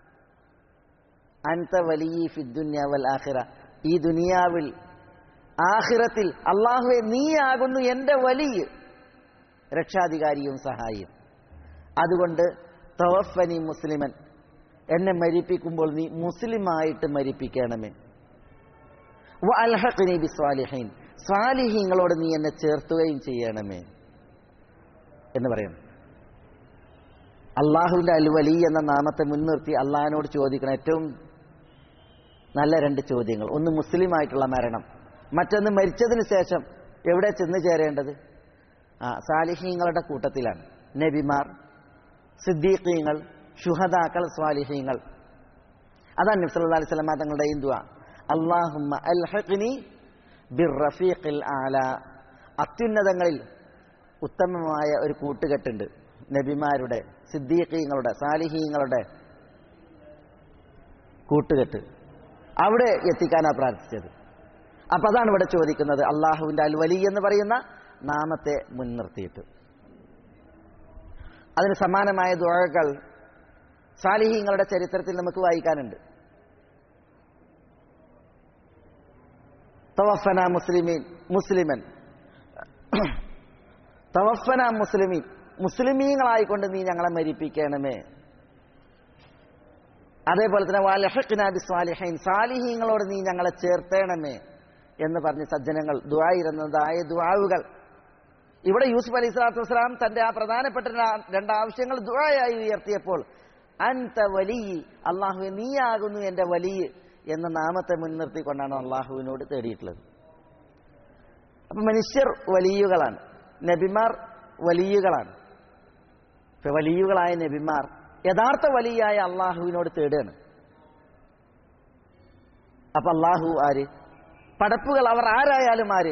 അൻത വലിയ്യി ഫിദ് ദുനിയ വൽ ആഖിറ, ഈ ദുനിയാവിൽ ആഖിറത്തിൽ അല്ലാഹുവേ നീയാകുന്നു എന്റെ വലിയ രക്ഷാധികാരിയും സഹായിയും. അതുകൊണ്ട് തവഫനി മുസ്ലിമൻ, എന്നെ മരിപ്പിക്കുമ്പോൾ നീ മുസ്ലിമായിട്ട് മരിപ്പിക്കണമേ. വഅൽഹിഖ്നി ബിസ്സാലിഹീൻ, സ്വാലിഹീങ്ങളോട് നീ എന്നെ ചേർത്തുകയും ചെയ്യണമേ എന്ന് പറയുന്നു. അള്ളാഹുവിന്റെ അൽ വലി എന്ന നാമത്തെ മുൻനിർത്തി അള്ളാഹിനോട് ചോദിക്കണം ഏറ്റവും നല്ല രണ്ട് ചോദ്യങ്ങൾ. ഒന്ന് മുസ്ലിമായിട്ടുള്ള മരണം, മറ്റൊന്ന് മരിച്ചതിന് ശേഷം എവിടെ ചെന്ന് ചേരേണ്ടത്? ആ സാലിഹീങ്ങളുടെ കൂട്ടത്തിലാണ്. നബിമാർ, സിദ്ദീഖീങ്ങൾ, ശുഹദാക്കൾ, സ്വാലിഹീങ്ങൾ. അതാണ് നബി സല്ലല്ലാഹു അലൈഹി വസല്ലം തങ്ങളുടെയും ദുആ. അല്ലാഹുമ്മ അൽഹിഖ്നി ബിർറഫീഖിൽ ആല. അത്യുന്നതങ്ങളിൽ ഉത്തമമായ ഒരു കൂട്ടുകെട്ടുണ്ട് നബിമാരുടെ, സിദ്ദീഖീങ്ങളുടെ, സാലിഹീങ്ങളുടെ കൂട്ടുകെട്ട്. അവിടെ എത്തിക്കാനാണ് പ്രാർത്ഥിച്ചത്. അപ്പൊ അതാണ് ഇവിടെ ചോദിക്കുന്നത്, അള്ളാഹുവിന്റെ അൽ വലി എന്ന് പറയുന്ന നാമത്തെ മുൻനിർത്തിയിട്ട്. അതിന് സമാനമായ ദുആകൾ സാലിഹീങ്ങളുടെ ചരിത്രത്തിൽ നമുക്ക് വായിക്കാനുണ്ട്. തവഫന മുസ്ലിമീൻ മുസ്ലിമൻ തവഫന മുസ്ലിമീൻ, മുസ്ലിമീങ്ങളായിക്കൊണ്ട് നീ ഞങ്ങളെ മരിപ്പിക്കണമേ. അതേപോലെ തന്നെ വലഹിഖ്നാ ബിസ്സാലിഹീൻ, സാലിഹീങ്ങളോട് നീ ഞങ്ങളെ ചേർത്തേണമേ എന്ന് പറഞ്ഞ് സജ്ജനങ്ങൾ ദുആയിരുന്നതായ ദുആവുകൾ. ഇവിടെ യൂസുഫ് അലൈഹി സ്വലാത്തു വസ്സലാം തന്റെ ആ പ്രധാനപ്പെട്ട രണ്ടാവശ്യങ്ങൾ ദുആയായി ഉയർത്തിയപ്പോൾ അൻത വലി, അള്ളാഹുവേ നീയാകുന്നു എന്റെ വലി എന്ന നാമത്തെ മുൻനിർത്തിക്കൊണ്ടാണ് അള്ളാഹുവിനോട് തേടിയിട്ടുള്ളത്. അപ്പൊ മനുഷ്യർ വലിയുകളാണ്, നബിമാർ വലിയുകളാണ്. ഇപ്പൊ വലിയുകളായ നബിമാർ യഥാർത്ഥ വലിയായ അള്ളാഹുവിനോട് തേടുകയാണ്. അപ്പൊ അള്ളാഹു ആര്? പടപ്പുകൾ അവർ ആരായാലും ആര്?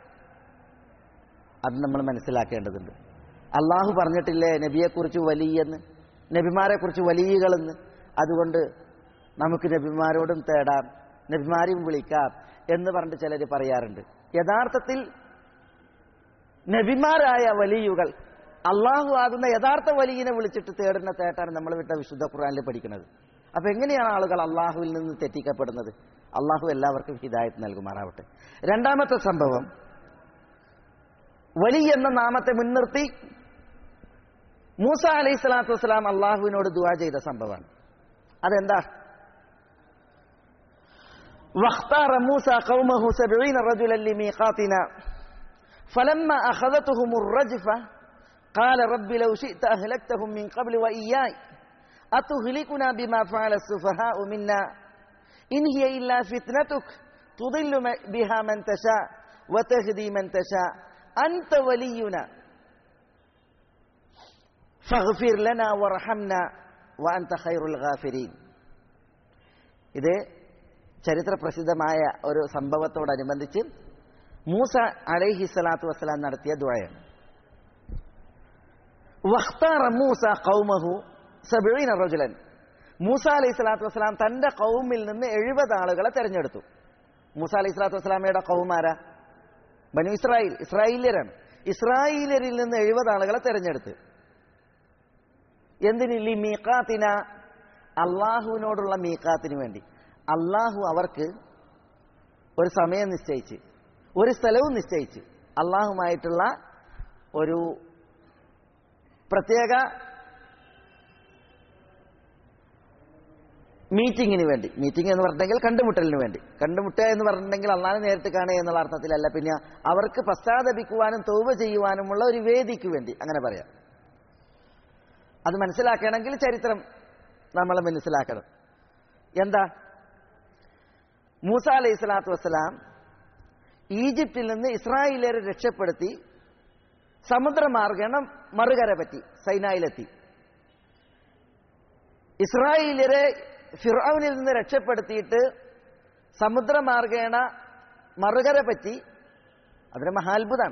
അത് നമ്മൾ മനസ്സിലാക്കേണ്ടതുണ്ട്. അള്ളാഹു പറഞ്ഞിട്ടില്ലേ നബിയെക്കുറിച്ച് വലിയെന്ന്, നബിമാരെ കുറിച്ച് വലിയകളെന്ന്. അതുകൊണ്ട് നമുക്ക് നബിമാരോടും തേടാം, നബിമാരെയും വിളിക്കാം എന്ന് പറഞ്ഞിട്ട് ചിലർ പറയാറുണ്ട്. യഥാർത്ഥത്തിൽ നബിമാരായ വലിയുകൾ അള്ളാഹു ആകുന്ന യഥാർത്ഥ വലിയനെ വിളിച്ചിട്ട് തേടുന്ന തേട്ടാണ് നമ്മൾ വിട്ട വിശുദ്ധ ഖുർആനിൽ പഠിക്കുന്നത്. അപ്പൊ എങ്ങനെയാണ് ആളുകൾ അള്ളാഹുവിൽ നിന്ന് തെറ്റിക്കപ്പെടുന്നത്? അള്ളാഹു എല്ലാവർക്കും ഹിദായത്ത് നൽകുമാറാവട്ടെ. രണ്ടാമത്തെ സംഭവം, വലി എന്ന നാമത്തെ മുൻനിർത്തി മൂസ അലൈഹി സ്വലാത്തു വസ്സലാം അള്ളാഹുവിനോട് ദുആ ചെയ്ത സംഭവമാണ്. അതെന്താ? വഖ്താറ മൂസ ഖൗമഹു സബഈന റജുലൻ ലിമീഖാതിനാ ഫലമ്മ അഖദതുഹും الرجفة قال رب لو شئت أهلكتهم من قبل وإياي أتهلكنا بما فعل السفهاء منا إن هي إلا فتنتك تضل بها من تشاء وتهدي من تشاء أنت ولينا فاغفر لنا وارحمنا وأنت خير الغافرين. ഇത് ചരിത്ര പ്രസിദ്ധമായ ഒരു സംഭവത്തോടനുബന്ധിച്ച് മൂസ അലൈഹി സ്വലാത്തു വസ്സലാം നടത്തിയ ദുആയാണ്. വഖ്താറ മൂസ ഖൗമഹു സബഈന റജുലൻ, മൂസ അലൈഹി സ്വലാത്തു വസ്സലാം തന്റെ ഖൗമിൽ നിന്ന് എഴുപത് ആളുകളെ തെരഞ്ഞെടുത്തു. മൂസ അലൈഹി സ്വലാത്തു വസ്സലാമയുടെ ഖൗം ആരാ? ബനു ഇസ്രായേൽ, ഇസ്രായേല്യരാണ്. ഇസ്രായേലിൽ നിന്ന് എഴുപത് ആളുകളെ തെരഞ്ഞെടുത്ത്. എന്തിന്? ലി മീഖാത്തിന, അള്ളാഹുവിനോടുള്ള മീഖാത്തിന് വേണ്ടി. അള്ളാഹു അവർക്ക് ഒരു സമയം നിശ്ചയിച്ച്, ഒരു സ്ഥലവും നിശ്ചയിച്ച്, അള്ളാഹുമായിട്ടുള്ള ഒരു പ്രത്യേക മീറ്റിങ്ങിന് വേണ്ടി. മീറ്റിംഗ് എന്ന് പറഞ്ഞിട്ടുണ്ടെങ്കിൽ കണ്ടുമുട്ടലിന് വേണ്ടി. കണ്ടുമുട്ടുക എന്ന് പറഞ്ഞിട്ടുണ്ടെങ്കിൽ അള്ളാഹനെ നേരിട്ട് കാണുക എന്നുള്ള അർത്ഥത്തിലല്ല, പിന്നെ അവർക്ക് പശ്ചാത്തപിക്കുവാനും തൗബ ചെയ്യുവാനുമുള്ള ഒരു വേദിക്ക് വേണ്ടി, അങ്ങനെ പറയാം. അത് മനസ്സിലാക്കണമെങ്കിൽ ചരിത്രം നമ്മൾ മനസ്സിലാക്കണം. എന്താ? മൂസ അലൈഹി സ്വലാത്തു വസ്സലാം ഈജിപ്തിൽ നിന്ന് ഇസ്രായേലിയരെ രക്ഷപ്പെടുത്തി സമുദ്രമാർഗേണ മറുകര പറ്റി സൈനായിലെത്തി. ഇസ്രായേലിയരെ ഫിർഔനിൽ നിന്ന് രക്ഷപ്പെടുത്തിയിട്ട് സമുദ്രമാർഗേണ മറുകര പറ്റി. അതൊരു മഹാത്ഭുതമാണ്.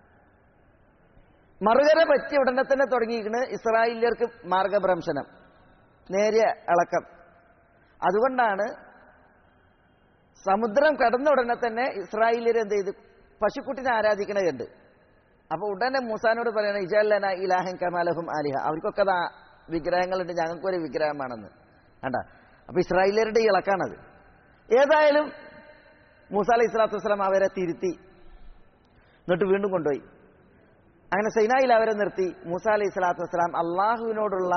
മറുകര പറ്റി ഉടനെ തന്നെ തുടങ്ങിയിരിക്കുന്നത് ഇസ്രായേലിയർക്ക് മാർഗഭ്രംശനം, നേരിയ ഇളക്കം. അതുകൊണ്ടാണ് സമുദ്രം കടന്ന ഉടനെ തന്നെ ഇസ്രായേലിയർ എന്ത് ചെയ്ത് പശുക്കുട്ടിനെ ആരാധിക്കണ കണ്ട്. അപ്പൊ ഉടനെ മൂസാനോട് പറയണ ഇജല്ലന ഇലാഹൻ കമാലഹും ആലിഹ, അവർക്കൊക്കെ അതാ വിഗ്രഹങ്ങളുണ്ട്, ഞങ്ങൾക്കൊരു വിഗ്രഹമാണെന്ന്. കണ്ട, അപ്പൊ ഇസ്രായേലിയരുടെ ഈ ഇളക്കാണത്. ഏതായാലും മൂസ അലൈഹി സ്വലാത്തു വസ്സലാം അവരെ തിരുത്തി, എന്നിട്ട് വീണ്ടും കൊണ്ടുപോയി. അങ്ങനെ സൈനായിൽ അവരെ നിർത്തി. മൂസ അലൈഹി സ്വലാത്തു വസ്സലാം അള്ളാഹുവിനോടുള്ള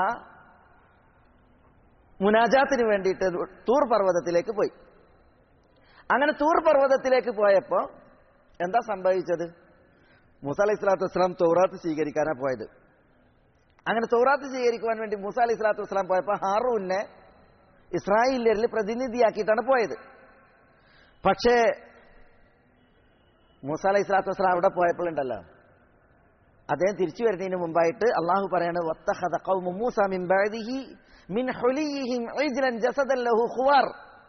മുനാജാത്തിന് വേണ്ടിയിട്ട് തൂർ പർവ്വതത്തിലേക്ക് പോയി. അങ്ങനെ തൂർ പർവ്വതത്തിലേക്ക് പോയപ്പോ എന്താ സംഭവിച്ചത്? മൂസ അലൈഹി സ്വലാത്തു വസ്സലാം തൗറാത്ത് സ്വീകരിക്കാനാണ് പോയത്. അങ്ങനെ തൗറാത്ത് സ്വീകരിക്കുവാൻ വേണ്ടി മൂസ അലൈഹി സ്വലാത്തു വസ്സലാം പോയപ്പോൾ ഹാറൂനെ ഇസ്രായേലിയരിൽ പ്രതിനിധിയാക്കിയിട്ടാണ് പോയത്. പക്ഷേ മൂസ അലൈഹി സ്വലാത്തു വസ്സലാം അവിടെ പോയപ്പോഴുണ്ടല്ലോ, അദ്ദേഹം തിരിച്ചു വരുന്നതിന് മുമ്പായിട്ട് അള്ളാഹു പറയാണ് വത്തഖദ ഖൗമു മൂസ മിൻ ബഅദിഹി മിൻ ഹുലിയിഹിം ഇജ്ലൻ ജസദൻ ലഹു ഖുവാർ.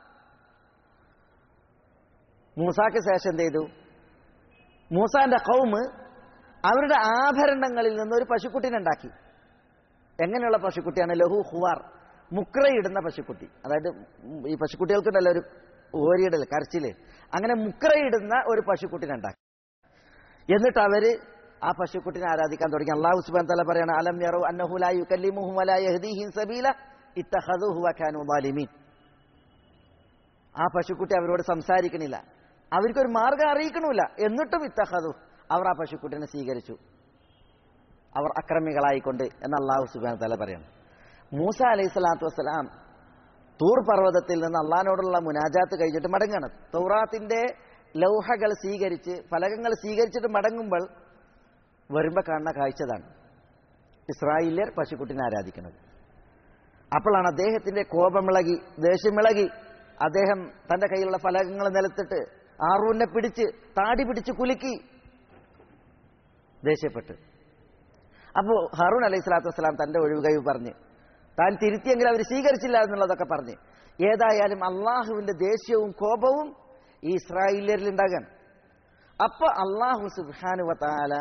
മൂസാക്ക് ശേഷം എന്ത് ചെയ്തു? മൂസാന്റെ ഖൗമ് അവരുടെ ആഭരണങ്ങളിൽ നിന്ന് ഒരു പശുക്കുട്ടിനെ ഉണ്ടാക്കി. എങ്ങനെയുള്ള പശുക്കുട്ടിയാണ്? ലഹു ഖുവാർ, മുക്രയിടുന്ന പശുക്കുട്ടി. അതായത് ഈ പശുക്കുട്ടികൾക്കുണ്ടല്ലോ ഒരു ഓരിയിടൽ, കരച്ചില്, അങ്ങനെ മുക്രയിടുന്ന ഒരു പശുക്കുട്ടിനെ ഉണ്ടാക്കി. എന്നിട്ട് അവര് ആ പശുക്കുട്ടിനെ ആരാധിക്കാൻ തുടങ്ങി. അല്ലാഹു സുബ്ഹാനഹു വ തആല പറയാണ് അലം യറൗ അന്നഹു ലാ യുകല്ലിമുഹും വലാ യഹ്ദീഹിം സബീല ഇത്തഖദൂഹു വകാനൂ ളാലിമീൻ. ആ പശുക്കുട്ടി അവരോട് സംസാരിക്കണില്ല, അവർക്കൊരു മാർഗം അറിയിക്കണമില്ല. എന്നിട്ടും ഇത്തഖദു, അവർ ആ പശുക്കുട്ടിനെ സ്വീകരിച്ചു, അവർ അക്രമികളായിക്കൊണ്ട് എന്ന് അല്ലാഹു സുബ്ഹാനഹു വ തആല പറയാണ്. മൂസ അലൈഹി സ്വലാത്തു വസ്സലാം തൂർ പർവ്വതത്തിൽ നിന്ന് അള്ളാഹിനോടുള്ള മുനാജാത്ത് കഴിഞ്ഞിട്ട് മടങ്ങാണ്. തൗറാത്തിന്റെ ലൗഹകൾ സ്വീകരിച്ച്, ഫലകങ്ങൾ സ്വീകരിച്ചിട്ട് മടങ്ങുമ്പോൾ വരുമ്പോൾ കാണുന്ന കാഴ്ചതാണ് ഇസ്രായേല്യർ പശുക്കുട്ടിനെ ആരാധിക്കുന്നത്. അപ്പോഴാണ് അദ്ദേഹത്തിന്റെ കോപമിളകി, ദേഷ്യമിളകി, അദ്ദേഹം തന്റെ കയ്യിലുള്ള ഫലകങ്ങൾ നിലത്തിട്ട് ആറൂനെ പിടിച്ച് താടി പിടിച്ച് കുലുക്കി ദേഷ്യപ്പെട്ട്. അപ്പോൾ ഹാറൂൻ അലൈഹി സ്വലാത്തു വസ്സലാം തന്റെ ഒഴിവുകഴിവ് പറഞ്ഞ് താൻ തിരുത്തിയെങ്കിൽ അവർ സ്വീകരിച്ചില്ല എന്നുള്ളതൊക്കെ പറഞ്ഞ് ഏതായാലും അള്ളാഹുവിന്റെ ദേഷ്യവും കോപവും ഈ ഇസ്രായേല്യരിൽ ഉണ്ടാകാൻ. അപ്പൊ അള്ളാഹു സുബ്ഹാനഹു വ തആല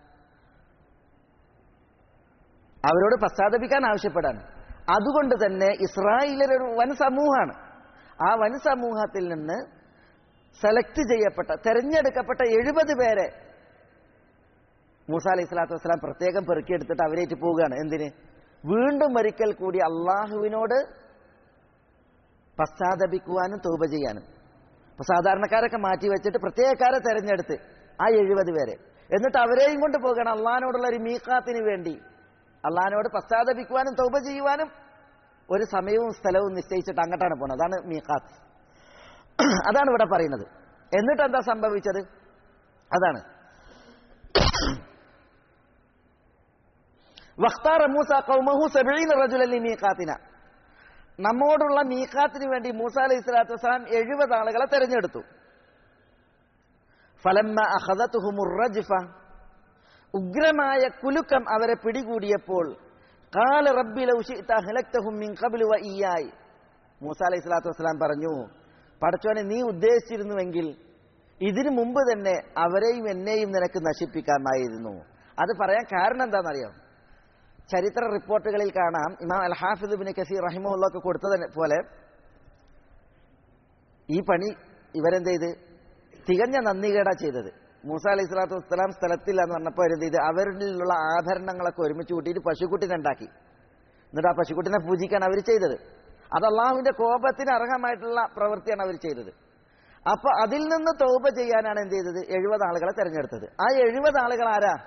അവരോട് പശ്ചാത്തപിക്കാൻ ആവശ്യപ്പെടാൻ. അതുകൊണ്ട് തന്നെ ഇസ്രായേലിയർ ഒരു വൻ സമൂഹമാണ്. ആ വൻ സമൂഹത്തിൽ നിന്ന് സെലക്ട് ചെയ്യപ്പെട്ട, തെരഞ്ഞെടുക്കപ്പെട്ട എഴുപത് പേരെ മൂസ അലൈഹി സ്വലാത്തു വസ്സലാം പ്രത്യേകം പെറുക്കിയെടുത്തിട്ട് അവരേറ്റ് പോവുകയാണ്. എന്തിന്? വീണ്ടും ഒരിക്കൽ കൂടി അള്ളാഹുവിനോട് പശ്ചാത്തപിക്കുവാനും തൗബ ചെയ്യാനും. അപ്പൊ സാധാരണക്കാരൊക്കെ മാറ്റി വെച്ചിട്ട് പ്രത്യേകക്കാരെ തെരഞ്ഞെടുത്ത് ആ എഴുപത് പേരെ, എന്നിട്ട് അവരെയും കൊണ്ട് പോകണം അള്ളാഹിനോടുള്ള ഒരു മീഖാത്തിന് വേണ്ടി. അള്ളാഹിനോട് പശ്ചാത്തപിക്കുവാനും തൗബ ചെയ്യുവാനും ഒരു സമയവും സ്ഥലവും നിശ്ചയിച്ചിട്ട് അങ്ങോട്ടാണ് പോകുന്നത്. അതാണ് മീഖാത്ത്. അതാണ് ഇവിടെ പറയുന്നത്. എന്നിട്ട് എന്താ സംഭവിച്ചത്? അതാണ് വഖ്താറ മൂസ ഖൗമഹു സബഈന റജുലൻ ലിമീഖാതിന. നമ്മോടുള്ള മീഖാത്തിന് വേണ്ടി മൂസ അലൈഹി സ്വലാത്തു വസ്സലാം എഴുപത് ആളുകളെ തെരഞ്ഞെടുത്തു. ഫലമ്മ അഖദതുഹുമുർ റജ്ഫ, ഉഗ്രമായ കുലുക്കം അവരെ പിടികൂടിയപ്പോൾ ഖാല റബ്ബി ലൗ ശിഅത അഹ്ലക്തഹും മിൻ ഖബ്ലു വ ഇയ്യായി, മൂസ അലൈഹി സ്വലാത്തു വസ്സലാം പറഞ്ഞു, പടച്ചോനെ നീ ഉദ്ദേശിച്ചിരുന്നുവെങ്കിൽ ഇതിനു മുമ്പ് തന്നെ അവരെയും എന്നെയും നിനക്ക് നശിപ്പിക്കാമായിരുന്നു. അത് പറയാൻ കാരണം എന്താണെന്നറിയാം? ചരിത്ര റിപ്പോർട്ടുകളിൽ കാണാം, ഇമാം അൽ ഹാഫിദ് ഇബ്നു കസീർ റഹിമഹുള്ളാഹ് കൊടുത്തത് പോലെ ഈ പണി ഇവരെന്ത് ചെയ്ത് തികഞ്ഞ നന്ദികേടാ ചെയ്തത്. മൂസ അലൈഹി സ്വലാത്തു വസ്സലാം സ്ഥലത്തില്ല എന്ന് പറഞ്ഞപ്പോൾ അവരെന്ത് ചെയ്ത് അവരിലുള്ള ആഭരണങ്ങളൊക്കെ ഒരുമിച്ച് കൂട്ടിയിട്ട് പശുക്കുട്ടിനെ ഉണ്ടാക്കി. എന്നിട്ട് ആ പശുക്കുട്ടിനെ പൂജിക്കാണ് അവർ ചെയ്തത്. അത് അള്ളാഹുവിന്റെ കോപത്തിന് അർഹമായിട്ടുള്ള പ്രവൃത്തിയാണ് അവർ ചെയ്തത്. അപ്പൊ അതിൽ നിന്ന് തൗബ ചെയ്യാനാണ് എന്ത് ചെയ്തത്? എഴുപത് ആളുകളെ തെരഞ്ഞെടുത്തത്. ആ എഴുപത് ആളുകൾ ആരാ?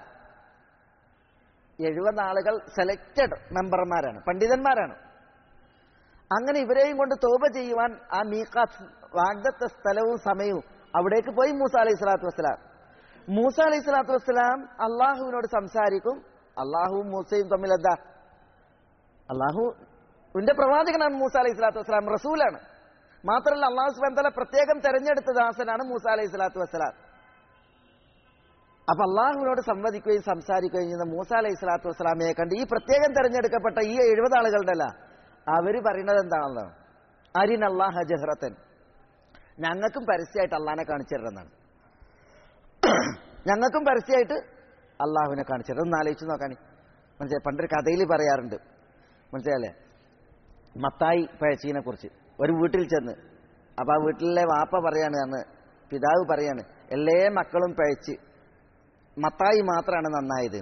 എഴുപത് ആളുകൾ സെലക്റ്റഡ് മെമ്പർമാരാണ്, പണ്ഡിതന്മാരാണ്. അങ്ങനെ ഇവരെയും കൊണ്ട് തൗബ ചെയ്യുവാൻ ആ മീഖാത്ത് വാഗ്ദത്ത സ്ഥലവും സമയവും അവിടേക്ക് പോയി മൂസ അലൈഹി സ്വലാത്തു വസ്സലാം. മൂസ അലൈഹി സ്വലാത്തു വസ്സലാം അള്ളാഹുവിനോട് സംസാരിക്കും. അള്ളാഹുവും മൂസയും തമ്മിൽ എന്താ? അള്ളാഹുവിന്റെ പ്രവാചകനാണ് മൂസ അലൈഹി സ്വലാത്തു വസ്സലാം, റസൂലാണ്. മാത്രമല്ല അള്ളാഹു സുബ്ഹാനഹു വ തആല പ്രത്യേകം തെരഞ്ഞെടുത്ത ദാസനാണ് മൂസ അലൈഹി സ്വലാത്തു വസ്സലാം. അപ്പൊ അള്ളാഹുവിനോട് സംവദിക്കുകയും സംസാരിക്കുകയും ചെയ്യുന്ന മൂസ അലൈഹി സ്വലാത്തു വസ്സലാമയെ കണ്ട് ഈ പ്രത്യേകം തെരഞ്ഞെടുക്കപ്പെട്ട ഈ എഴുപത് ആളുകളുടെ അല്ല, അവര് പറയുന്നത് എന്താണല്ലോ? അരിൻ അല്ലാഹ ജഹ്റത്തൻ, ഞങ്ങൾക്കും പരസ്യമായിട്ട് അള്ളാഹിനെ കാണിച്ചു തരുന്നതാണ്. ഞങ്ങൾക്കും പരസ്യമായിട്ട് അള്ളാഹുവിനെ കാണിച്ചു തരും. ഒന്ന് ആലോചിച്ച് നോക്കാൻ മനസ്സിലായി. പണ്ടൊരു കഥയിൽ പറയാറുണ്ട്, മനസ്സിലായല്ലേ? മത്തായി പഴച്ചീനെ കുറിച്ച്. ഒരു വീട്ടിൽ ചെന്ന്, അപ്പൊ ആ വീട്ടിലെ വാപ്പ പറയാണ്, അന്ന് പിതാവ് പറയാണ്, എല്ലാ മക്കളും പഴച്ച് മത്തായി മാത്രമാണ് നന്നായത്.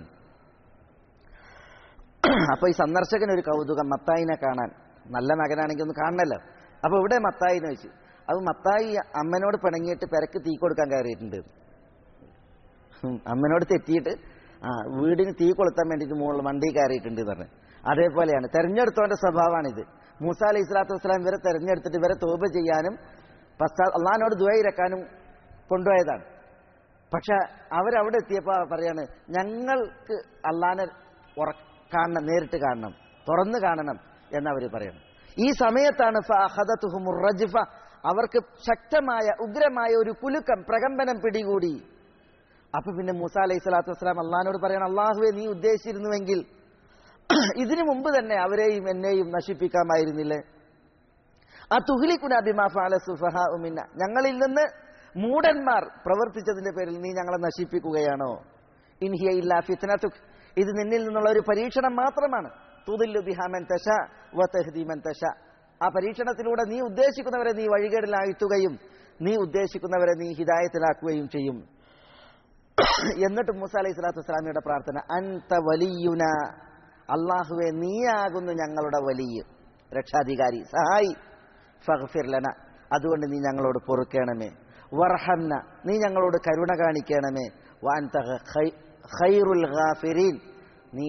അപ്പൊ ഈ സന്ദർശകനൊരു കൗതുകം, മത്തായിനെ കാണാൻ, നല്ല മകനാണെങ്കിൽ ഒന്ന് കാണണല്ലോ. അപ്പൊ ഇവിടെ മത്തായിന്ന് വെച്ചു. അപ്പൊ മത്തായി അമ്മനോട് പിണങ്ങിയിട്ട് പെരക്ക് തീ കൊടുക്കാൻ കയറിയിട്ടുണ്ട്. അമ്മനോട് തെറ്റിയിട്ട് ആ വീടിന് തീ കൊളുത്താൻ വേണ്ടിയിട്ട് മുകളിൽ വണ്ടി കയറിയിട്ടുണ്ട് എന്ന് പറഞ്ഞു. അതേപോലെയാണ് തെരഞ്ഞെടുത്തവന്റെ സ്വഭാവമാണിത്. മൂസ അലൈഹി സ്വലാത്തു വസ്സലാം ഇവരെ തെരഞ്ഞെടുത്തിട്ട് ഇവരെ തൗബ ചെയ്യാനും പശ്ചാ അള്ളാഹിനോട് ദുആ ഇറക്കാനും കൊണ്ടുപോയതാണ്. പക്ഷെ അവരവിടെ എത്തിയപ്പോൾ പറയാണ്, ഞങ്ങൾക്ക് അള്ളാഹിനെ ഉറ കാണണം, നേരിട്ട് കാണണം, തുറന്നു കാണണം എന്നവർ പറയണം. ഈ സമയത്താണ് ഫഅഖദതുഹുമുർ റജ്ഫ, അവർക്ക് ശക്തമായ ഉഗ്രമായ ഒരു കുലുക്കം, പ്രകമ്പനം പിടികൂടി. അപ്പൊ പിന്നെ മൂസ അലൈഹി സ്വലാത്തു വസ്സലാം അള്ളാഹിനോട് പറയണം, അള്ളാഹുവെ നീ ഉദ്ദേശിച്ചിരുന്നുവെങ്കിൽ ഇതിനു മുമ്പ് തന്നെ അവരെയും എന്നെയും നശിപ്പിക്കാമായിരുന്നില്ലേ? ആ തുഹ്ലികുന ബിമാ ഫഅല സുഫഹാഉ മിന്ന, ഞങ്ങളിൽ നിന്ന് മൂഢന്മാർ പ്രവർത്തിച്ചതിന്റെ പേരിൽ നീ ഞങ്ങളെ നശിപ്പിക്കുകയാണോ? ഇൻ ഹിയ ഇല്ലാ ഫിത്നതുക്, ഇത് നിന്നിൽ നിന്നുള്ള ഒരു പരീക്ഷണം മാത്രമാണ്. തുദില്ലു ബിഹാ മൻ തശാ വതഹ്ദി മൻ തശാ, ആ പരീക്ഷണത്തിലൂടെ നീ ഉദ്ദേശിക്കുന്നവരെ നീ വഴികേടിലാഴ്ത്തുകയും നീ ഉദ്ദേശിക്കുന്നവരെ നീ ഹിദായത്തിലാക്കുകയും ചെയ്യും. എന്നിട്ട് മൂസ അലൈഹി സ്വലാത്തു വസ്സലാമിയുടെ പ്രാർത്ഥന, അൻത വലിയുന, അള്ളാഹുവെ നീയാകുന്നു ഞങ്ങളുടെ വലിയ രക്ഷാധികാരി, സഹായി. ഫഗ്ഫിർ ലന, അതുകൊണ്ട് നീ ഞങ്ങളോട് പൊറുക്കണമേ. വർഹംന, നീ ഞങ്ങളോട് കരുണ കാണിക്കണമേ. വഅൻത ഖൈറുൽ ഗാഫിരീൻ, നീ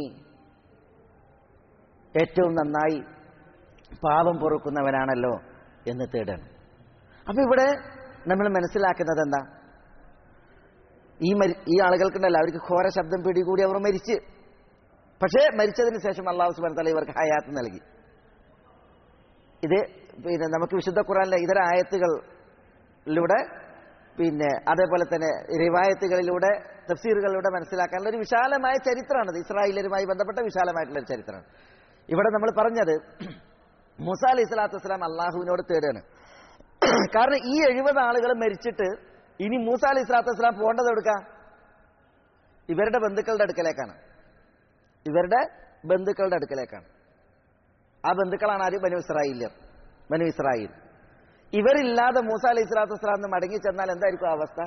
ഏറ്റവും നന്നായി പാപം പൊറുക്കുന്നവനാണല്ലോ എന്ന് തേടണം. അപ്പൊ ഇവിടെ നമ്മൾ മനസ്സിലാക്കുന്നത് എന്താ? ഈ മരി ഈ ആളുകൾക്കുണ്ടല്ലോ, അവർക്ക് ഘോര ശബ്ദം പിടികൂടി അവർ മരിച്ച്. പക്ഷേ മരിച്ചതിന് ശേഷം അല്ലാഹു സുബ്ഹാനഹു വ തആല ഇവർക്ക് ഹയാത്ത് നൽകി. ഇത് പിന്നെ നമുക്ക് വിശുദ്ധ ഖുർആനിലെ ഇതര ആയത്തുകളിലൂടെ പിന്നെ അതേപോലെ തന്നെ റിവായത്തുകളിലൂടെ തഫ്സീറുകളിലൂടെ മനസ്സിലാക്കാനുള്ള ഒരു വിശാലമായ ചരിത്രമാണത്. ഇസ്രായേലരുമായി ബന്ധപ്പെട്ട വിശാലമായിട്ടുള്ള ഒരു ചരിത്രമാണ്. ഇവിടെ നമ്മൾ പറഞ്ഞത് മൂസ അലൈഹി സ്വലാത്തു വസ്സലാം അള്ളാഹുവിനോട് തേടുകയാണ്. കാരണം ഈ എഴുപത് ആളുകൾ മരിച്ചിട്ട് ഇനി മൂസ അലൈഹി സ്വലാത്തു വസ്സലാം പോകേണ്ടത് എടുക്കാം ഇവരുടെ ബന്ധുക്കളുടെ അടുക്കലേക്കാണ്. ഇവരുടെ ബന്ധുക്കളുടെ അടുക്കലേക്കാണ്. ആ ബന്ധുക്കളാണ് ആര്? ബനു ഇസ്രായേല്യർ, ബനു ഇസ്രായേൽ. ഇവരില്ലാതെ മൂസ അലൈഹി സ്വലാത്തു വസ്സലാം മടങ്ങി ചെന്നാൽ എന്തായിരിക്കും അവസ്ഥ?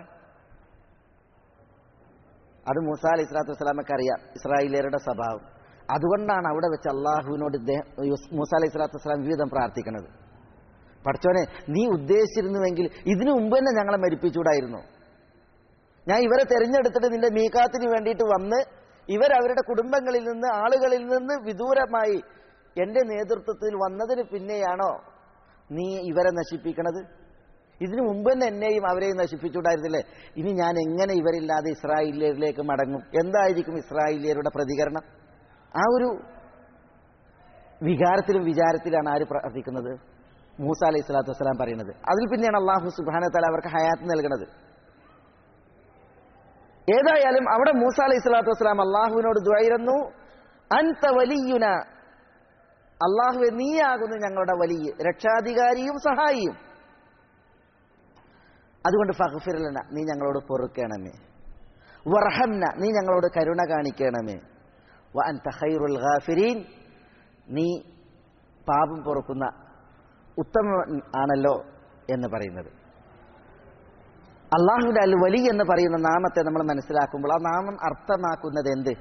അത് മൂസ അലൈഹി സ്വലാത്തു വസ്സലാമൊക്കെ അറിയാം ഇസ്രായേലിയരുടെ സ്വഭാവം. അതുകൊണ്ടാണ് അവിടെ വെച്ച് അള്ളാഹുവിനോട് മൂസ അലൈഹി സ്വലാത്തു വസ്സലാം വിവിധം പ്രാർത്ഥിക്കുന്നത്. പഠിച്ചോനെ, നീ ഉദ്ദേശിച്ചിരുന്നുവെങ്കിൽ ഇതിനു മുമ്പ് തന്നെ ഞങ്ങളെ മരിപ്പിച്ചൂടായിരുന്നു. ഞാൻ ഇവരെ തെരഞ്ഞെടുത്തിട്ട് നിന്റെ മീഖാത്തിന് വേണ്ടിയിട്ട് വന്ന് ഇവരവരുടെ കുടുംബങ്ങളിൽ നിന്ന് ആളുകളിൽ നിന്ന് വിദൂരമായി എന്റെ നേതൃത്വത്തിൽ വന്നതിന് പിന്നെയാണോ നീ ഇവരെ നശിപ്പിക്കണത്? ഇതിനു മുമ്പ് തന്നെ എന്നെയും അവരെയും നശിപ്പിച്ചുകൂടായിരുന്നില്ലേ? ഇനി ഞാൻ എങ്ങനെ ഇവരില്ലാതെ ഇസ്രായേലിയരിലേക്ക് മടങ്ങും? എന്തായിരിക്കും ഇസ്രായേലിയരുടെ പ്രതികരണം? ആ ഒരു വികാരത്തിലും വിചാരത്തിലാണ് ആര് പ്രാർത്ഥിക്കുന്നത്? മൂസ അലൈഹി സ്വലാത്തു വസ്സലാം പറയുന്നത്. അതിൽ പിന്നെയാണ് അല്ലാഹു സുബ്ഹാനഹു വ തആല അവർക്ക് ഹയാത്ത് നൽകുന്നത്. ഏതായാലും അവിടെ മൂസ അലൈഹി സ്വലാത്തു വസ്സലാം അള്ളാഹുവിനോട് ദുആയിരുന്നു, അൻത വലിയുന, അള്ളാഹുവെ നീയാകുന്നു ഞങ്ങളുടെ വലിയ രക്ഷാധികാരിയും സഹായിയും. അതുകൊണ്ട് ഫഗ്ഫിർ ലന, നീ ഞങ്ങളോട് പൊറുക്കണമേ. വർഹംന, നീ ഞങ്ങളോട് കരുണ കാണിക്കണമേ. വഅൻത ഖൈറുൽ ഗാഫിരീൻ, നീ പാപം പൊറുക്കുന്ന ഉത്തമൻ ആണല്ലോ എന്ന് പറയുന്നത്. അള്ളാഹുവിന്റെ അൽ വലി എന്ന് പറയുന്ന നാമത്തെ നമ്മൾ മനസ്സിലാക്കുമ്പോൾ ആ നാമം അർത്ഥമാക്കുന്നത് എന്ത്?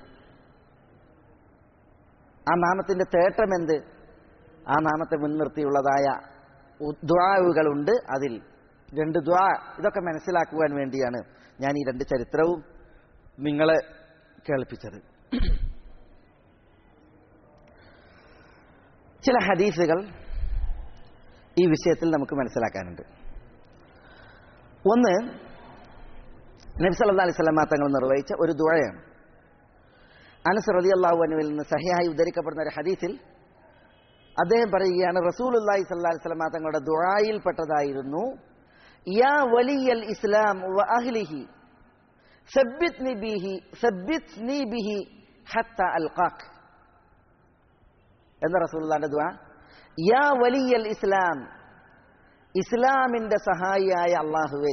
ആ നാമത്തിന്റെ തേട്ടം എന്ത്? ആ നാമത്തെ മുൻനിർത്തിയുള്ളതായ ദുആകളുണ്ട്. അതിൽ രണ്ട് ദുആ, ഇതൊക്കെ മനസ്സിലാക്കുവാൻ വേണ്ടിയാണ് ഞാൻ ഈ രണ്ട് ചരിത്രവും നിങ്ങളെ കേൾപ്പിച്ചത്. ചില ഹദീസുകൾ ഈ വിഷയത്തിൽ നമുക്ക് മനസ്സിലാക്കാനുണ്ട്. ഒന്ന്, നബി സല്ലല്ലാഹു അലൈഹി വസല്ലം തങ്ങൾ നിർവഹിച്ച ഒരു ദുആയാണ്. അനസ് റളിയല്ലാഹു അൻഹുവിൽ നിന്ന് സഹിഹായി ഉദ്ധരിക്കപ്പെടുന്ന ഒരു ഹദീസിൽ അദ്ദേഹം പറയുകയാണ്, റസൂലുള്ളാഹി സ്വല്ലല്ലാഹു അലൈഹി വസല്ലം തങ്ങളുടെ ദുആയിൽ പെട്ടതായിരുന്നു, യാ വലിയൽ ഇസ്ലാം വ അഹ്ലിഹി സബ്ബിത്നി ബിഹി സബ്ബിത്നി ബിഹി ഹത്ത അൽഖാക് എന്ന റസൂലുള്ളാഹിന്റെ ദുആ. യാ വലിയൽ ഇസ്ലാം, ഇസ്ലാമിന്റെ സഹായിയായ അല്ലാഹുവേ,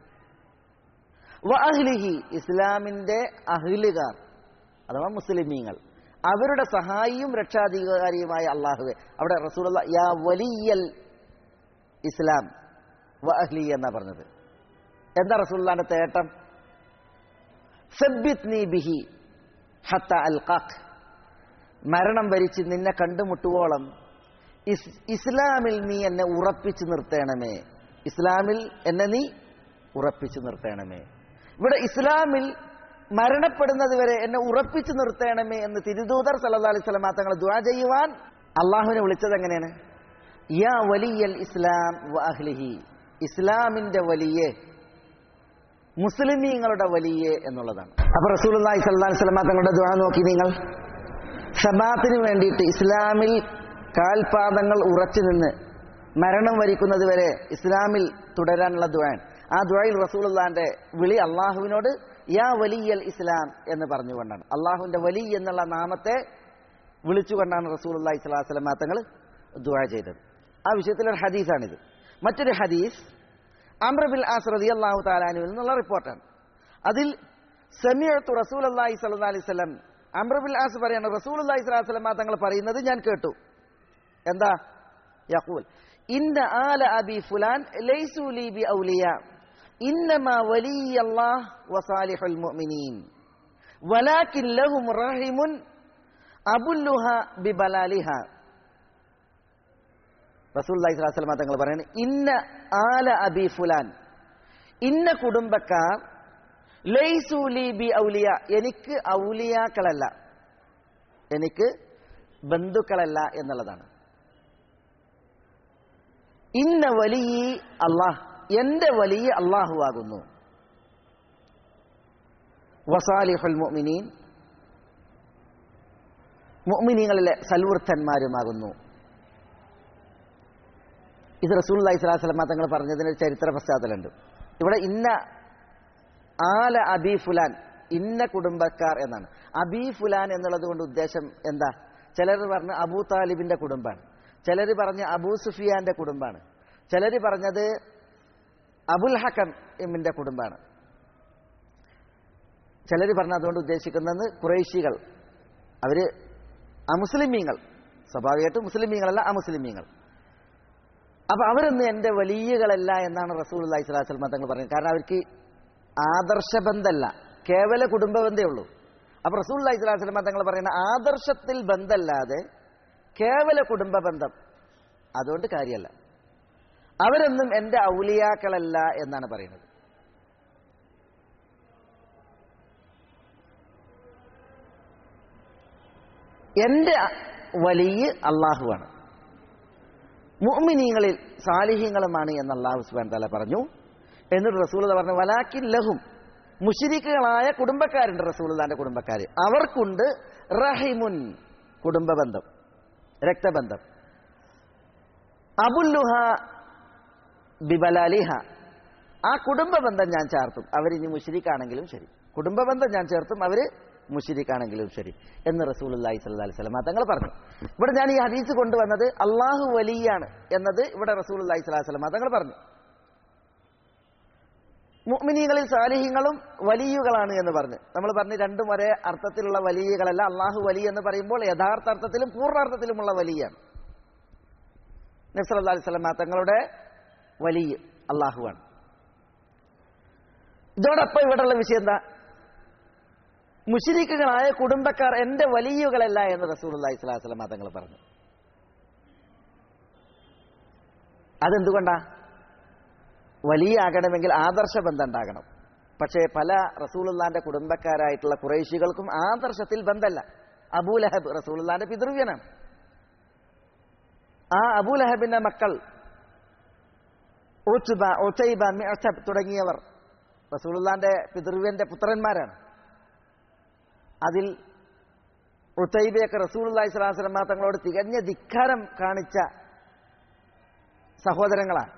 വ അഹ്ലിഹി, ഇസ്ലാമിന്റെ അഹ്ലുകാർ അഥവാ മുസ്ലിമീങ്ങൾ, അവരുടെ സഹായിയും രക്ഷാധികാരിയുമായ അല്ലാഹുവേ. അവിടെ റസൂലുള്ളാഹി യാ വലിയൽ ഇസ്ലാം വ അഹ്ലി എന്നാ പറഞ്ഞത്. എന്താ റസൂലുള്ളാഹിന്റെ തേട്ടം? സബ്ബിത്നി ബിഹി ഹത്ത അൽഖാക്, മരണം വരിച്ച് നിന്നെ കണ്ടുമുട്ടുവോളം ഇസ്ലാമിൽ നീ എന്നെ ഉറപ്പിച്ചു നിർത്തണമേ, ഇസ്ലാമിൽ എന്നെ നീ ഉറപ്പിച്ചു നിർത്തണമേ. ഇവിടെ ഇസ്ലാമിൽ മരണപ്പെടുന്നത് വരെ എന്നെ ഉറപ്പിച്ചു നിർത്തണമേ എന്ന് തിരുദൂതർ സല്ലല്ലാഹു അലൈഹി വസല്ലം തങ്ങൾ ദുആ ചെയ്യുവാൻ അള്ളാഹുവിനെ വിളിച്ചത് എങ്ങനെയാണ്? യാ വലിയൽ ഇസ്ലാം വ അഹ്ലിഹി, ഇസ്ലാമിന്റെ വലിയ, മുസ്ലിമീങ്ങളുടെ വലിയ എന്നുള്ളതാണ്. അപ്പൊ റസൂലുള്ളാഹി സ്വല്ലല്ലാഹു അലൈഹി വസല്ലം തങ്ങളുടെ ദുആ നോക്കി നിങ്ങൾ. സബാത്തിന് വേണ്ടിയിട്ട് ഇസ്ലാമിൽ കാൽപാദങ്ങൾ ഉറച്ചു നിന്ന് മരണം വരിക്കുന്നത് വരെ ഇസ്ലാമിൽ തുടരാനുള്ള ദുആ. ആ ദുആയിൽ റസൂലുള്ളാഹിന്റെ വിളി അള്ളാഹുവിനോട് യാ വലിയൽ ഇസ്ലാം എന്ന് പറഞ്ഞുകൊണ്ടാണ്. അള്ളാഹുവിന്റെ വലി എന്നുള്ള നാമത്തെ വിളിച്ചുകൊണ്ടാണ് റസൂലുള്ളാഹി സ്വല്ലല്ലാഹു അലൈഹി വസല്ലം തങ്ങൾ ദുആ ചെയ്തത്. ആ വിഷയത്തിലൊരു ഹദീസാണിത്. മറ്റൊരു ഹദീസ് അംർ ബിൻ ആസ് റളിയല്ലാഹു തആല അൻഹുവിൽ നിന്നുള്ള റിപ്പോർട്ടാണ്. അതിൽ സമിഅതു റസൂലുള്ളാഹി സ്വല്ലല്ലാഹു അലൈഹി വസല്ലം, അംർ ബിൻ ആസ് പറയാണ്, റസൂലുള്ളാഹി സ്വല്ലല്ലാഹു അലൈഹി വസല്ലം തങ്ങൾ പറയുന്നത് ഞാൻ കേട്ടു. എന്താ? യഖൂൽ ഇന്ന ആല അബി ഫുലാൻ ലൈസു ലീ ബി ഔലിയ ഇന്നമാ വലിയല്ലാഹ് വസാലിഹുൽ മുഅ്മിനീൻ വലാകിൻ ലഹും റഹിമുൻ അബുല്ലുഹ ബിബലാലിഹ. റസൂലുള്ളാഹി സ്വല്ലല്ലാഹു അലൈഹി വസല്ലം തങ്ങൾ പറയുന്നത്, ഇന്ന ആല അബി ഫുലാൻ, ഇന്ന കുടുംബക്കാർ ലൈസു ലീ ബി ഔലിയ, എനിക്ക് ഔലിയാക്കളല്ല, എനിക്ക് ബന്ധുക്കളല്ല എന്നുള്ളതാണ്. ഇന്ന വലിയ അല്ലാഹ്, എന്റെ വലിയ അല്ലാഹു ആകുന്നു. വസാലിഹുൽ മുഅ്മിനീൻ, മുഅ്മിനീങ്ങളിലെ സൽവൃദ്ധന്മാരുമാകുന്നു. ഇത് റസൂലുള്ളാഹി സ്വല്ലല്ലാഹു അലൈഹി വസല്ലം തങ്ങൾ പറഞ്ഞതിന് ചരിത്ര പശ്ചാത്തലമുണ്ട്. ഇവിടെ ഇന്ന ആല അബി ഫുലാൻ, ഇന്ന കുടുംബക്കാർ എന്നാണ്. അബി ഫുലാൻ എന്നുള്ളത് കൊണ്ട് ഉദ്ദേശം എന്താ? ചിലർ പറഞ്ഞ് അബൂ താലിബിന്റെ കുടുംബാണ്, ചിലർ പറഞ്ഞ് അബൂ സുഫിയാന്റെ കുടുംബാണ്, ചിലർ പറഞ്ഞത് അബുൽ ഹക്കമിന്റെ കുടുംബാണ്, ചിലർ പറഞ്ഞ അതുകൊണ്ട് ഉദ്ദേശിക്കുന്നത് ഖുറൈശികൾ, അവര് അമുസ്ലിമീങ്ങൾ, സ്വാഭാവികമായിട്ടും മുസ്ലിമീങ്ങളല്ല അമുസ്ലിമീങ്ങൾ. അപ്പൊ അവരൊന്നും എന്റെ വലിയകളല്ല എന്നാണ് റസൂലുള്ളാഹി സ്വല്ലല്ലാഹു അലൈഹി വസല്ലം തങ്ങൾ പറയുന്നത്. കാരണം അവർക്ക് ആദർശബന്ധമല്ല, കേവല കുടുംബ ബന്ധമേ ഉള്ളൂ. അപ്പൊ റസൂലുള്ളാഹി സ്വല്ലല്ലാഹു അലൈഹി വസല്ലം തങ്ങൾ പറയുന്ന ആദർശത്തിൽ ബന്ധമല്ലാതെ കേവല കുടുംബ ബന്ധം, അതുകൊണ്ട് കാര്യമല്ല, അവരൊന്നും എന്റെ ഔലിയാക്കളല്ല എന്നാണ് പറയുന്നത്. എന്റെ വലിയ അള്ളാഹുവാണ്, മുഅ്മിനീങ്ങളിൽ സാലിഹീങ്ങളുമാണ് എന്ന് അല്ലാഹു സുബ്ഹാനഹു വ തആല പറഞ്ഞു. എന്നിട്ട് റസൂലുള്ളാഹി പറഞ്ഞു, വലാകിൻ ലഹും, മുശ്രിക്കുകളായ കുടുംബക്കാരുണ്ട്, റസൂലുള്ളാഹിന്റെ കുടുംബക്കാര്, അവർക്കുണ്ട് റഹിമുൻ, കുടുംബബന്ധം, രക്തബന്ധം, അബുല്ലുഹ ബിബലാലിഹ, ആ കുടുംബബന്ധം ഞാൻ ചേർത്തും, അവരിനി മുശ്രിക്കാണെങ്കിലും ശരി, കുടുംബബന്ധം ഞാൻ ചേർത്തും അവര് മുശ്രിക്കാണെങ്കിലും ശരി എന്ന് റസൂലുള്ളാഹി സ്വല്ലല്ലാഹു അലൈഹി വസല്ലം തങ്ങൾ പറഞ്ഞു. ഇവിടെ ഞാൻ ഈ ഹദീസ് കൊണ്ടുവന്നത് അള്ളാഹു വലിയാണ് എന്നത് ഇവിടെ റസൂലുള്ളാഹി സ്വല്ലല്ലാഹു അലൈഹി വസല്ലം തങ്ങൾ പറഞ്ഞു. മുഅ്മിനീങ്ങളിൽ സാലിഹീങ്ങളും വലിയുകളാണ് എന്ന് പറഞ്ഞു. നമ്മൾ പറഞ്ഞു രണ്ടും ഒരേ അർത്ഥത്തിലുള്ള വലിയകളല്ല. അള്ളാഹു വലി എന്ന് പറയുമ്പോൾ യഥാർത്ഥ അർത്ഥത്തിലും പൂർണ്ണാർത്ഥത്തിലുമുള്ള വലിയാണ്. നബി സല്ലല്ലാഹു അലൈഹി വസല്ലം തങ്ങളുടെ വലിയ അള്ളാഹുവാണ്. ഇതോടൊപ്പം ഇവിടെയുള്ള വിഷയം എന്താ? മുശ്രിക്കുകളായ കുടുംബക്കാർ എന്റെ വലിയുകളല്ല എന്ന് റസൂലുള്ളാഹി സ്വല്ലല്ലാഹു അലൈഹി വസല്ലം തങ്ങൾ പറഞ്ഞു. അതെന്തുകൊണ്ടാ? വലിയ ആകണമെങ്കിൽ ആദർശബന്ധം ഉണ്ടാകണം. പക്ഷേ പല റസൂലുള്ളാഹിന്റെ കുടുംബക്കാരായിട്ടുള്ള ഖുറൈശികൾക്കും ആദർശത്തിൽ ബന്ധമല്ല. അബൂലഹബ് റസൂലുള്ളാഹിന്റെ പിതൃവ്യനാണ്. ആ അബൂലഹബിന്റെ മക്കൾ ഉത്ബ, ഉതൈബ, മിഅ്തബ് തുടങ്ങിയവർ റസൂലുള്ളാഹിന്റെ പിതൃവ്യന്റെ പുത്രന്മാരാണ്. അതിൽ ഉതൈബയൊക്കെ റസൂലുള്ളാഹി സ്വല്ലല്ലാഹു അലൈഹി വസല്ലം തങ്ങളോട് തികഞ്ഞ ധിക്കാരം കാണിച്ച സഹോദരങ്ങളാണ്.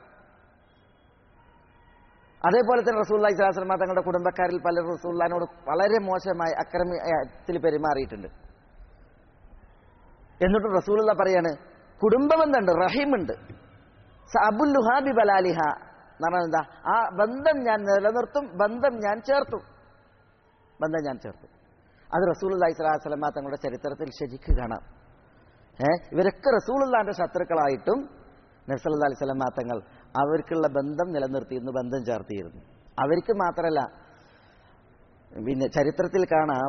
അതേപോലെ തന്നെ റസൂലുള്ളാഹി സ്വല്ലല്ലാഹു അലൈഹി വസല്ലം തങ്ങളുടെ കുടുംബക്കാരിൽ പലരും റസൂലുള്ളാഹിനോട് വളരെ മോശമായി അക്രമത്തിൽ പെരുമാറിയിട്ടുണ്ട്. എന്നിട്ടും റസൂലുള്ളാഹി പറയാണ്, കുടുംബബന്ധമുണ്ട്, റഹീമുണ്ട്, അബുല്ലുഹാ ബിബലാലിഹ എന്ന് പറഞ്ഞാൽ എന്താ? ആ ബന്ധം ഞാൻ നിലനിർത്തും, ബന്ധം ഞാൻ ചേർത്തും, ബന്ധം ഞാൻ ചേർത്തും. അത് റസൂലുള്ളാഹി സ്വല്ലല്ലാഹു അലൈഹി വസല്ലം തങ്ങളുടെ ചരിത്രത്തിൽ ശരിക്ക് കാണാം. ഏഹ് ഇവരൊക്കെ റസൂലുള്ളാഹിന്റെ ശത്രുക്കളായിട്ടും നബി സല്ലല്ലാഹു അലൈഹി വസല്ലം തങ്ങൾ അവർക്കുള്ള ബന്ധം നിലനിർത്തിയിരുന്നു, ബന്ധം ചേർത്തിയിരുന്നു. അവർക്ക് മാത്രമല്ല, പിന്നെ ചരിത്രത്തിൽ കാണാം,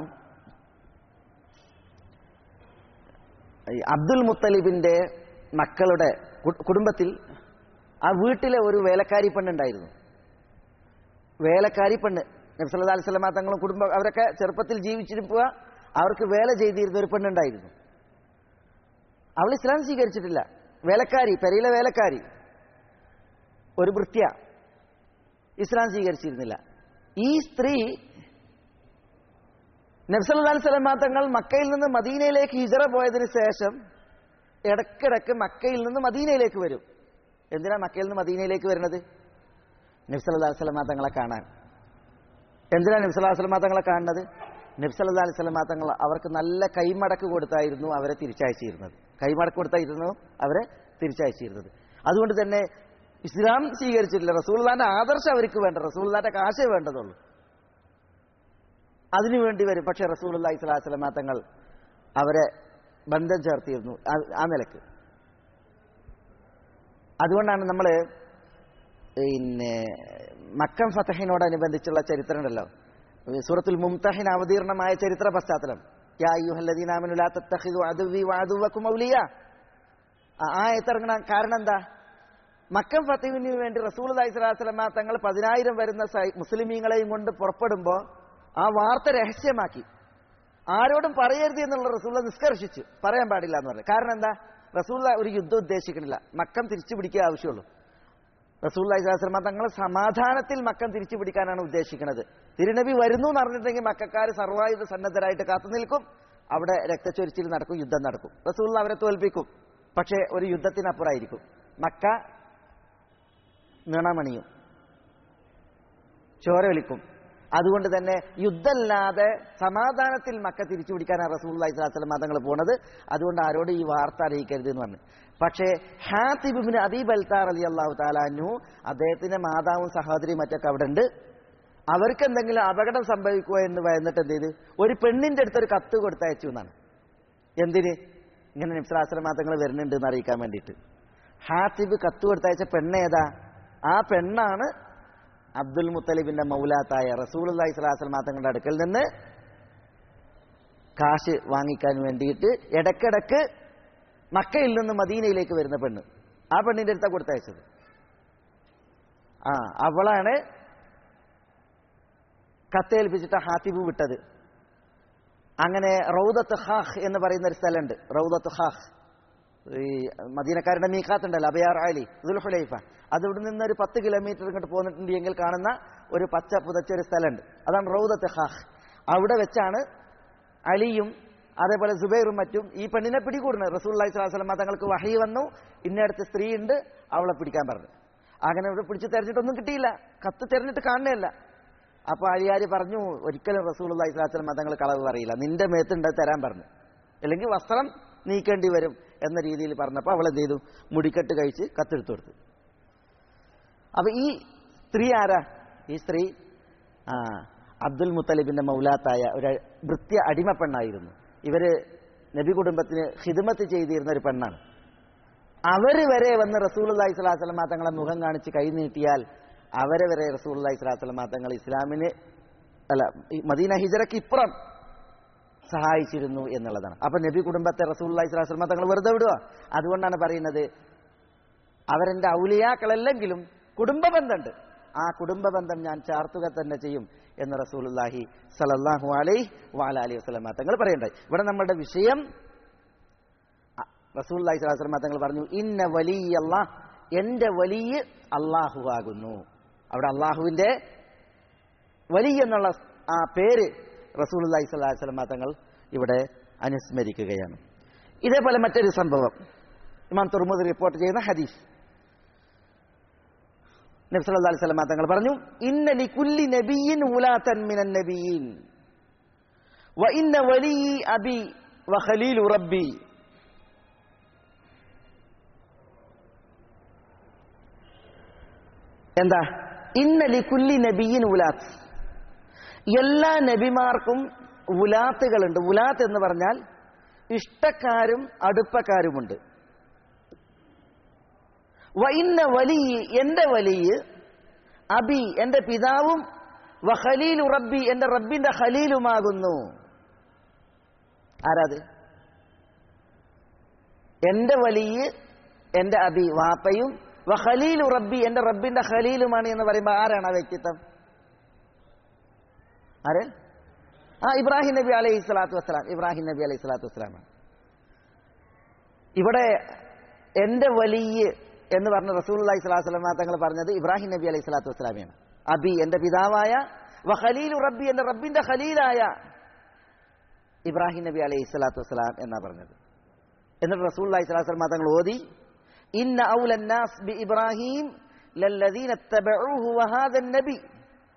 അബ്ദുൽ മുത്തലിബിന്റെ മക്കളുടെ കുടുംബത്തിൽ ആ വീട്ടിലെ ഒരു വേലക്കാരി പെണ്ണുണ്ടായിരുന്നു. വേലക്കാരി പെണ്ണ് നബി സല്ലല്ലാഹു അലൈഹി വസല്ലം തങ്ങളും കുടുംബം അവരൊക്കെ ചെറുപ്പത്തിൽ ജീവിച്ചിരിക്കുക, അവർക്ക് വേല ചെയ്തിരുന്ന ഒരു പെണ്ണുണ്ടായിരുന്നു. അവൾ ഇസ്ലാം സ്വീകരിച്ചിട്ടില്ല. വേലക്കാരി, പെരയിലെ വേലക്കാരി, ഒരു ഭൃത്യ, ഇസ്ലാം സ്വീകരിച്ചിരുന്നില്ല. ഈ സ്ത്രീ നബി സല്ലല്ലാഹു അലൈഹി വസല്ലം തങ്ങൾ മക്കയിൽ നിന്ന് മദീനയിലേക്ക് ഹിജറ പോയതിനു ശേഷം ഇടക്കിടക്ക് മക്കയിൽ നിന്ന് മദീനയിലേക്ക് വരും. എന്തിനാ മക്കയിൽ നിന്ന് മദീനയിലേക്ക് വരുന്നത്? നബി സല്ലല്ലാഹു അലൈഹി വസല്ലം തങ്ങളെ കാണാൻ. എന്തിനാണ് നബി സല്ലല്ലാഹു അലൈഹി വസല്ലം തങ്ങളെ കാണുന്നത്? നബി സല്ലല്ലാഹു അലൈഹി വസല്ലം തങ്ങൾ അവർക്ക് നല്ല കൈമടക്ക് കൊടുത്തായിരുന്നു അവരെ തിരിച്ചയച്ചിരുന്നത്. കൈമടക്ക് കൊടുത്തായിരുന്നു അവരെ തിരിച്ചയച്ചിരുന്നത്. അതുകൊണ്ട് തന്നെ ഇസ്ലാം സ്വീകരിച്ചിട്ടില്ല. റസൂലുള്ളാഹിന്റെ ആദർശം അവർക്ക് വേണ്ട, റസൂലുള്ളാഹിന്റെ കാശേ വേണ്ടതുള്ളൂ. അതിനു വേണ്ടി വരും. പക്ഷെ റസൂലുള്ളാഹി സ്വല്ലല്ലാഹു അലൈഹി വസല്ലം തങ്ങൾ അവരെ ബന്ധം ചേർത്തിരുന്നു ആ നിലക്ക്. അതുകൊണ്ടാണ് നമ്മൾ പിന്നെ മക്കം ഫതഹിനോടനുബന്ധിച്ചുള്ള ചരിത്രം ഉണ്ടല്ലോ, സൂറത്തുൽ മുംതഹിന അവതീർണമായ ചരിത്ര പശ്ചാത്തലം. യാ അയ്യുഹല്ലദീന ആമനൂ ലാ തത്തഖിദു അദുവ്വി വഅദുവ്വകും ഔലിയ. ആ ആയത്തിറങ്ങാൻ കാരണം എന്താ? മക്കം ഫതഹിന് വേണ്ടി റസൂലുള്ളാഹി സ്വല്ലല്ലാഹു അലൈഹി വസല്ലം തങ്ങൾ പതിനായിരം വരുന്ന മുസ്ലിമീങ്ങളെയും കൊണ്ട് പുറപ്പെടുമ്പോൾ ആ വാർത്ത രഹസ്യമാക്കി, ആരോടും പറയരുത് എന്നുള്ള റസൂലുള്ള നിഷ്കർഷിച്ചു, പറയാൻ പാടില്ല എന്ന് പറഞ്ഞു. കാരണം എന്താ? റസൂലുള്ള ഒരു യുദ്ധം ഉദ്ദേശിക്കുന്നില്ല, മക്കം തിരിച്ചു പിടിക്കുക ആവശ്യമുള്ളൂ. റസൂലുള്ളാഹി സ്വല്ലല്ലാഹു അലൈഹി വസല്ലം തങ്ങൾ സമാധാനത്തിൽ മക്കം തിരിച്ചു പിടിക്കാനാണ് ഉദ്ദേശിക്കുന്നത്. തിരുനബി വരുന്നു എന്ന് പറഞ്ഞിട്ടുണ്ടെങ്കിൽ മക്കക്കാർ സർവായുധ സന്നദ്ധരായിട്ട് കാത്തു നിൽക്കും, അവിടെ രക്തച്ചൊരിച്ചിൽ നടക്കും, യുദ്ധം നടക്കും, റസൂലുള്ള അവരെ തോൽപ്പിക്കും. പക്ഷേ ഒരു യുദ്ധത്തിനപ്പുറമായിരിക്കും. മക്ക നിണമണിയും, ചോര ഒലിക്കും. അതുകൊണ്ട് തന്നെ യുദ്ധമല്ലാതെ സമാധാനത്തിൽ മക്ക തിരിച്ചു പിടിക്കാനാണ് റസൂലുള്ളാഹി സ്വല്ലല്ലാഹു അലൈഹി വസല്ലം തങ്ങൾ പോണത്. അതുകൊണ്ട് ആരോട് ഈ വാർത്ത അറിയിക്കരുത് എന്ന് പറഞ്ഞു. പക്ഷേ ഹാത്തിബ് ഇബ്നു അബീ ബൽതാ റളിയല്ലാഹു തആല അൻഹു, അദ്ദേഹത്തിന്റെ മാതാവും സഹോദരിയും മറ്റൊക്കെ അവിടെ ഉണ്ട്. അവർക്ക് എന്തെങ്കിലും അപകടം സംഭവിക്കുമോ എന്ന് ഭയന്നിട്ട് എന്ത് ചെയ്ത് ഒരു പെണ്ണിന്റെ അടുത്തൊരു കത്ത് കൊടുത്തയച്ചു എന്നാണ്. എന്തിന്? ഇങ്ങനെ നബി സല്ലല്ലാഹു അലൈഹി വസല്ലം തങ്ങൾ വരുന്നുണ്ട് എന്ന് അറിയിക്കാൻ വേണ്ടിയിട്ട്. ഹാത്തിബ് കത്ത് കൊടുത്തയച്ച പെണ്ണേതാ? ആ പെണ്ണാണ് അബ്ദുൽ മുത്തലിബിന്റെ മൗലാത്തായ റസൂലുള്ളാഹി സ്വല്ലല്ലാഹു അലൈഹി വസല്ലം തങ്ങളുടെ അടുക്കൽ നിന്ന് കാശ് വാങ്ങിക്കാൻ വേണ്ടിയിട്ട് ഇടക്കിടക്ക് മക്കയിൽ നിന്ന് മദീനയിലേക്ക് വരുന്ന പെണ്ണ്. ആ പെണ്ണിന്റെ അടുത്താണ് കൊടുത്തയച്ചത്. ആ അവളാണ് കത്തേൽപ്പിച്ചിട്ട് ഹാത്തിബ് വിട്ടത്. അങ്ങനെ റൗദത്ത് ഖാഖ് എന്ന് പറയുന്ന ഒരു സ്ഥലമുണ്ട്. റൗദത്ത് ഖാഖ്, ഈ മദീനക്കാരുടെ മീഖാത്തുണ്ടല്ലോ, അബയാർ അലി ദുൽഹുലൈഫ, അതിവിടെ നിന്ന് ഒരു പത്ത് കിലോമീറ്റർ ഇങ്ങോട്ട് പോന്നിട്ടുണ്ടെങ്കിൽ കാണുന്ന ഒരു പച്ച പുതച്ചൊരു സ്ഥലമുണ്ട്. അതാണ് റൗദത്ത് ഖാഖ്. അവിടെ വെച്ചാണ് അലിയും അതേപോലെ സുബൈറും മറ്റും ഈ പെണ്ണിനെ പിടികൂടുന്നത്. റസൂലുള്ളാഹി സ്വല്ലല്ലാഹു അലൈഹി വസല്ലം തങ്ങൾക്ക് വഹി വന്നു, ഇന്നടുത്ത് സ്ത്രീ ഉണ്ട്, അവളെ പിടിക്കാൻ പറഞ്ഞു. അങ്ങനെ ഇവിടെ പിടിച്ച് തെരഞ്ഞിട്ടൊന്നും കിട്ടിയില്ല, കത്ത് തെരഞ്ഞിട്ട് കാണുന്നില്ല. അപ്പൊ അലിയാര് പറഞ്ഞു, ഒരിക്കലും റസൂലുള്ളാഹി സ്വല്ലല്ലാഹു അലൈഹി വസല്ലം തങ്ങൾ കളവ് പറയില്ല, നിന്റെ മേത്തുണ്ട് തരാൻ പറഞ്ഞു, അല്ലെങ്കിൽ വസ്ത്രം നീക്കേണ്ടി വരും എന്ന രീതിയിൽ പറഞ്ഞപ്പോൾ അവൾ എന്ത് ചെയ്തു? മുടിക്കെട്ട് കഴിച്ച് കത്തെടുത്തു കൊടുത്തു. അപ്പൊ ഈ സ്ത്രീ ആരാ? ഈ സ്ത്രീ ആ അബ്ദുൽ മുത്തലിബിന്റെ മൗലാത്തായ ഒരു ഭൃത്യ അടിമ പെണ്ണായിരുന്നു. ഇവര് നബി കുടുംബത്തിന് ഖിദ്മത്ത് ചെയ്തിരുന്ന ഒരു പെണ്ണാണ്. അവര് വരെ വന്ന് റസൂലുള്ളാഹി സ്വല്ലല്ലാഹു അലൈഹി വസല്ലം തങ്ങളെ മുഖം കാണിച്ച് കൈ നീട്ടിയാൽ അവരെ വരെ റസൂലുള്ളാഹി സ്വല്ലല്ലാഹു അലൈഹി വസല്ലം തങ്ങൾ ഇസ്ലാമിന് അല്ല മദീന ഹിജറയ്ക്ക് ഇപ്പുറം സഹായിച്ചിരുന്നു എന്നുള്ളതാണ്. അപ്പൊ നബി കുടുംബത്തെ റസൂലുള്ളാഹി സ്വല്ലല്ലാഹു അലൈഹി വസല്ലം തങ്ങൾ വെറുതെ വിടുക? അതുകൊണ്ടാണ് പറയുന്നത് അവരെന്റെ ഔലിയാക്കളല്ലെങ്കിലും കുടുംബ ബന്ധമുണ്ട്, ആ കുടുംബ ബന്ധം ഞാൻ ചാർത്തുക തന്നെ ചെയ്യും എന്ന് റസൂലുള്ളാഹി സ്വല്ലല്ലാഹു അലൈഹി വഅലൈഹി വസല്ലം തങ്ങൾ പറയുണ്ടായി. ഇവിടെ നമ്മുടെ വിഷയം റസൂലുള്ളാഹി സ്വല്ലല്ലാഹു അലൈഹി വസല്ലം തങ്ങൾ പറഞ്ഞു, ഇന്ന വലിയല്ലാഹ്, എന്റെ വലിയ അല്ലാഹു ആകുന്നു. അവിടെ അല്ലാഹുവിന്റെ വലിയ എന്നുള്ള ആ പേര് റസൂലുള്ളാഹി സ്വല്ലല്ലാഹു അലൈഹി വസല്ലം തങ്ങൾ ഇവിടെ അനുസ്മരിക്കുകയാണ്. ഇതേപോലെ മറ്റൊരു സംഭവം ഇമാം തുർമുദി റിപ്പോർട്ട് ചെയ്യുന്ന ഹദീസ്, നബി സല്ലല്ലാഹു അലൈഹി വസല്ലം തങ്ങൾ പറഞ്ഞു, ഇന്ന ലികുല്ലി നബിയ്യിൻ ഉലാതൻ മിനൻ നബിയ്യിൻ വ ഇന്ന വലി അബി വ ഖലീലു റബ്ബി. എന്താ? ഇന്ന ലികുല്ലി നബിയ്യിൻ ഉലാത്ത്, എല്ലാ നബിമാർക്കും ഉലാത്തുകളുണ്ട്. ഉലാത്ത് എന്ന് പറഞ്ഞാൽ ഇഷ്ടക്കാരും അടുപ്പക്കാരുമുണ്ട്. വ ഇന്ന വലി, എന്റെ വലിയ, അബി എന്റെ പിതാവും, വ ഖലീലു റബ്ബി എന്റെ റബ്ബിന്റെ ഖലീലുമാകുന്നു. ആരാത്? എന്റെ വലിയ, എന്റെ അബി വാപ്പയും, വ ഖലീലു റബ്ബി എന്റെ റബ്ബിന്റെ ഖലീലുമാണ് എന്ന് പറയുമ്പോൾ ആരാണ് ആ വ്യക്തിത്വം? ആര്? ആ ഇബ്രാഹിം നബി അലൈഹി സ്വലാത്തു വസ്സലാം. ഇബ്രാഹിം നബി അലൈഹി സ്വലാത്തു വസ്സലാമാണ്. ഇവിടെ എന്റെ വലിയ എന്ന് പറഞ്ഞ റസൂലുള്ളാഹി സ്വല്ലല്ലാഹു അലൈഹി വസല്ലം തങ്ങൾ പറഞ്ഞത് ഇബ്രാഹിം നബി അലൈഹി സ്വലാത്തു വസ്സലാമിയാണ്. അബി എന്റെ പിതാവായ, വ ഖലീലു റബ്ബി എന്റെ റബ്ബിന്റെ ഖലീലായ ഇബ്രാഹിം നബി അലൈഹി സ്വലാത്തു വസ്സലാം എന്നാ പറഞ്ഞത്. എന്നിട്ട് റസൂലുള്ളാഹി സ്വല്ലല്ലാഹു അലൈഹി വസല്ലം തങ്ങൾ ഓതി, ഇന്ന ഔലൻ നാസ് ബി ഇബ്രാഹിം ലല്ലദീന തബഊഹു വഹാദൻ നബി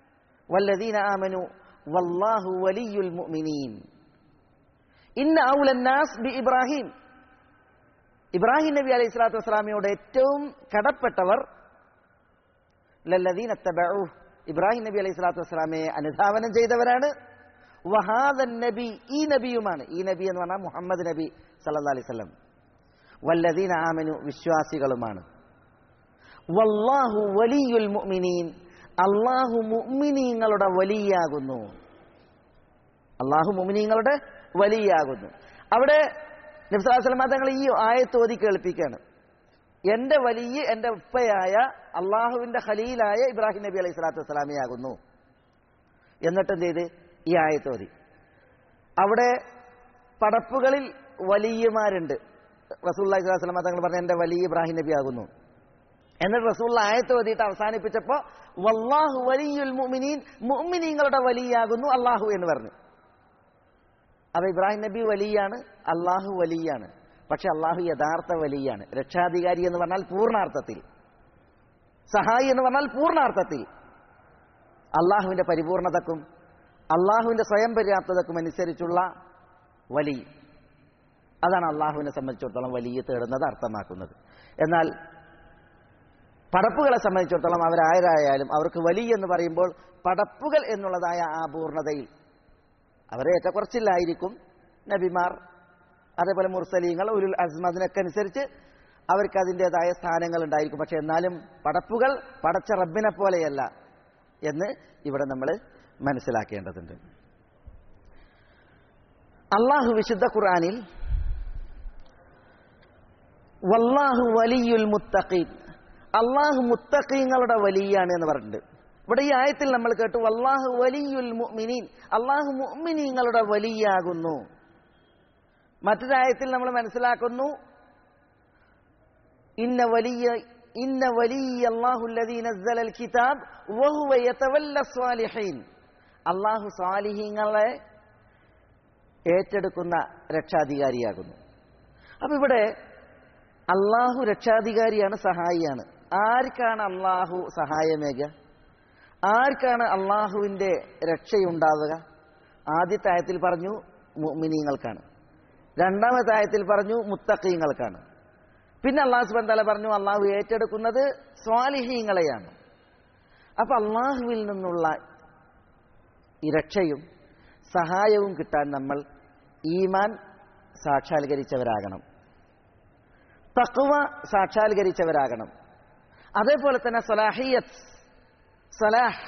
വല്ലദീന ആമനു വല്ലാഹു വലിയുൽ മുഅ്മിനീൻ. ഇന്ന ഔലൻ നാസ് ബി ഇബ്രാഹിം, ഇബ്രാഹിം നബി അലൈഹി സ്വലാത്തു വസ്സലാമയോട് ഏറ്റവും കടപ്പെട്ടവർ ലല്ലദീന തബഉ, ഇബ്രാഹിം നബി അലൈഹി സ്വലാത്തു വസ്സലാമയെ അനുധാവനം ചെയ്തവരാണ്. വഹാദൻ നബി, ഈ നബിയുമാണ്. ഈ നബി എന്ന് പറഞ്ഞാൽ മുഹമ്മദ് നബി സല്ലല്ലാഹു അലൈഹി വസല്ലം. വല്ലദീന ആമനു, വിശ്വാസികളുമാണ്. വല്ലാഹു വലിയുൽ മുഅ്മിനീൻ, അല്ലാഹു മുഅ്മിനീങ്ങളുടെ വലിയാകുന്നു. അല്ലാഹു മുഅ്മിനീങ്ങളുടെ വലിയാകുന്നു. അവിടെ നബി സല്ലല്ലാഹു അലൈഹി വസല്ലം തങ്ങൾ ഈ ആയത്ത് ഓതി കേൾപ്പിക്കുകയാണ്. എന്റെ വലിയ എന്റെ ഉപ്പയായ അള്ളാഹുവിന്റെ ഖലീലായ ഇബ്രാഹിം നബി അലൈഹി സ്വലാത്തു വസ്സലാമയാകുന്നു. എന്നിട്ട് എന്ത് ചെയ്ത് ഈ ആയത്ത് ഓതി. അവിടെ പടപ്പുകളിൽ വലിയമാരുണ്ട്. റസൂലുള്ളാഹി സ്വല്ലല്ലാഹു അലൈഹി വസല്ലം തങ്ങൾ പറഞ്ഞ എന്റെ വലിയ ഇബ്രാഹിം നബി ആകുന്നു. എന്നിട്ട് റസൂലുള്ള ആയത്ത് ഓതിയിട്ട് അവസാനിപ്പിച്ചപ്പോ വല്ലാഹു വലിയുൽ മുഅ്മിനീൻ, മുഅ്മിനീങ്ങളുടെ വലിയാകുന്നു അള്ളാഹു എന്ന് പറഞ്ഞു. അപ്പൊ ഇബ്രാഹിം നബി വലിയാണ്, അള്ളാഹു വലിയാണ്. പക്ഷെ അള്ളാഹു യഥാർത്ഥ വലിയാണ്. രക്ഷാധികാരി എന്ന് പറഞ്ഞാൽ പൂർണ്ണാർത്ഥത്തിൽ, സഹായി എന്ന് പറഞ്ഞാൽ പൂർണ്ണാർത്ഥത്തിൽ. അള്ളാഹുവിന്റെ പരിപൂർണതക്കും അള്ളാഹുവിന്റെ സ്വയം പര്യാപ്തതക്കും അനുസരിച്ചുള്ള വലി, അതാണ് അള്ളാഹുവിനെ സംബന്ധിച്ചിടത്തോളം വലിയ തേടുന്നത് അർത്ഥമാക്കുന്നത്. എന്നാൽ പടപ്പുകളെ സംബന്ധിച്ചിടത്തോളം അവരാരായാലും അവർക്ക് വലിയ എന്ന് പറയുമ്പോൾ പടപ്പുകൾ എന്നുള്ളതായ ആ പൂർണ്ണതയിൽ അവരെ ഏറ്റക്കുറച്ചില്ലായിരിക്കും. നബിമാർ, അതേപോലെ മുർസലീങ്ങൾ, ഉലുൽ അസ്മ, അതിനൊക്കെ അനുസരിച്ച് അവർക്ക് അതിൻ്റെതായ സ്ഥാനങ്ങൾ ഉണ്ടായിരിക്കും. പക്ഷെ എന്നാലും പടപ്പുകൾ പടച്ച റബ്ബിനെ പോലെയല്ല എന്ന് ഇവിടെ നമ്മൾ മനസ്സിലാക്കേണ്ടതുണ്ട്. അള്ളാഹു വിശുദ്ധ ഖുർആനിൽ വല്ലാഹു വലിയുൽ മുത്തഖീൻ, അള്ളാഹു മുത്തഖീങ്ങളുടെ വലിയാണ് എന്ന് പറഞ്ഞിട്ടുണ്ട്. ഇവിടെ ഈ ആയത്തിൽ നമ്മൾ കേട്ടു വല്ലാഹു വലിയുൽ മുഅ്മിനീൻ, അള്ളാഹു മുഅ്മിനീങ്ങളുടെ വലിയാകുന്നു. മറ്റൊരായത്തിൽ നമ്മൾ മനസ്സിലാക്കുന്നു ഇന്ന വലിയ ഇന്ന വലിയ അല്ലാഹു അല്ലദീ നസ്സലൽ കിതാബ് വഹുവ യതവല്ല സ്വാലിഹീൻ, അള്ളാഹു സ്വാലിഹീങ്ങളെ ഏറ്റെടുക്കുന്ന രക്ഷാധികാരിയാകുന്നു. അപ്പൊ ഇവിടെ അള്ളാഹു രക്ഷാധികാരിയാണ്, സഹായിയാണ്. ആർക്കാണ് അള്ളാഹു സഹായമേക? ആർക്കാണ് അള്ളാഹുവിന്റെ രക്ഷയുണ്ടാവുക? ആദ്യത്തെ ആയത്തിൽ പറഞ്ഞു മുഅ്മിനീങ്ങൾക്കാണ്, രണ്ടാമത്തെ ആയത്തിൽ പറഞ്ഞു മുത്തഖീങ്ങൾക്കാണ്. പിന്നെ അള്ളാഹു സുബ്ഹാനഹു വ തആല പറഞ്ഞു അള്ളാഹു ഏറ്റെടുക്കുന്നത് സ്വാലിഹീങ്ങളെയാണ്. അപ്പൊ അള്ളാഹുവിൽ നിന്നുള്ള ഈ രക്ഷയും സഹായവും കിട്ടാൻ നമ്മൾ ഈമാൻ സാക്ഷാത്കരിച്ചവരാകണം, തഖ്വ സാക്ഷാത്കരിച്ചവരാകണം. അതേപോലെ തന്നെ സലാഹിയത്ത്, സലാഹ്,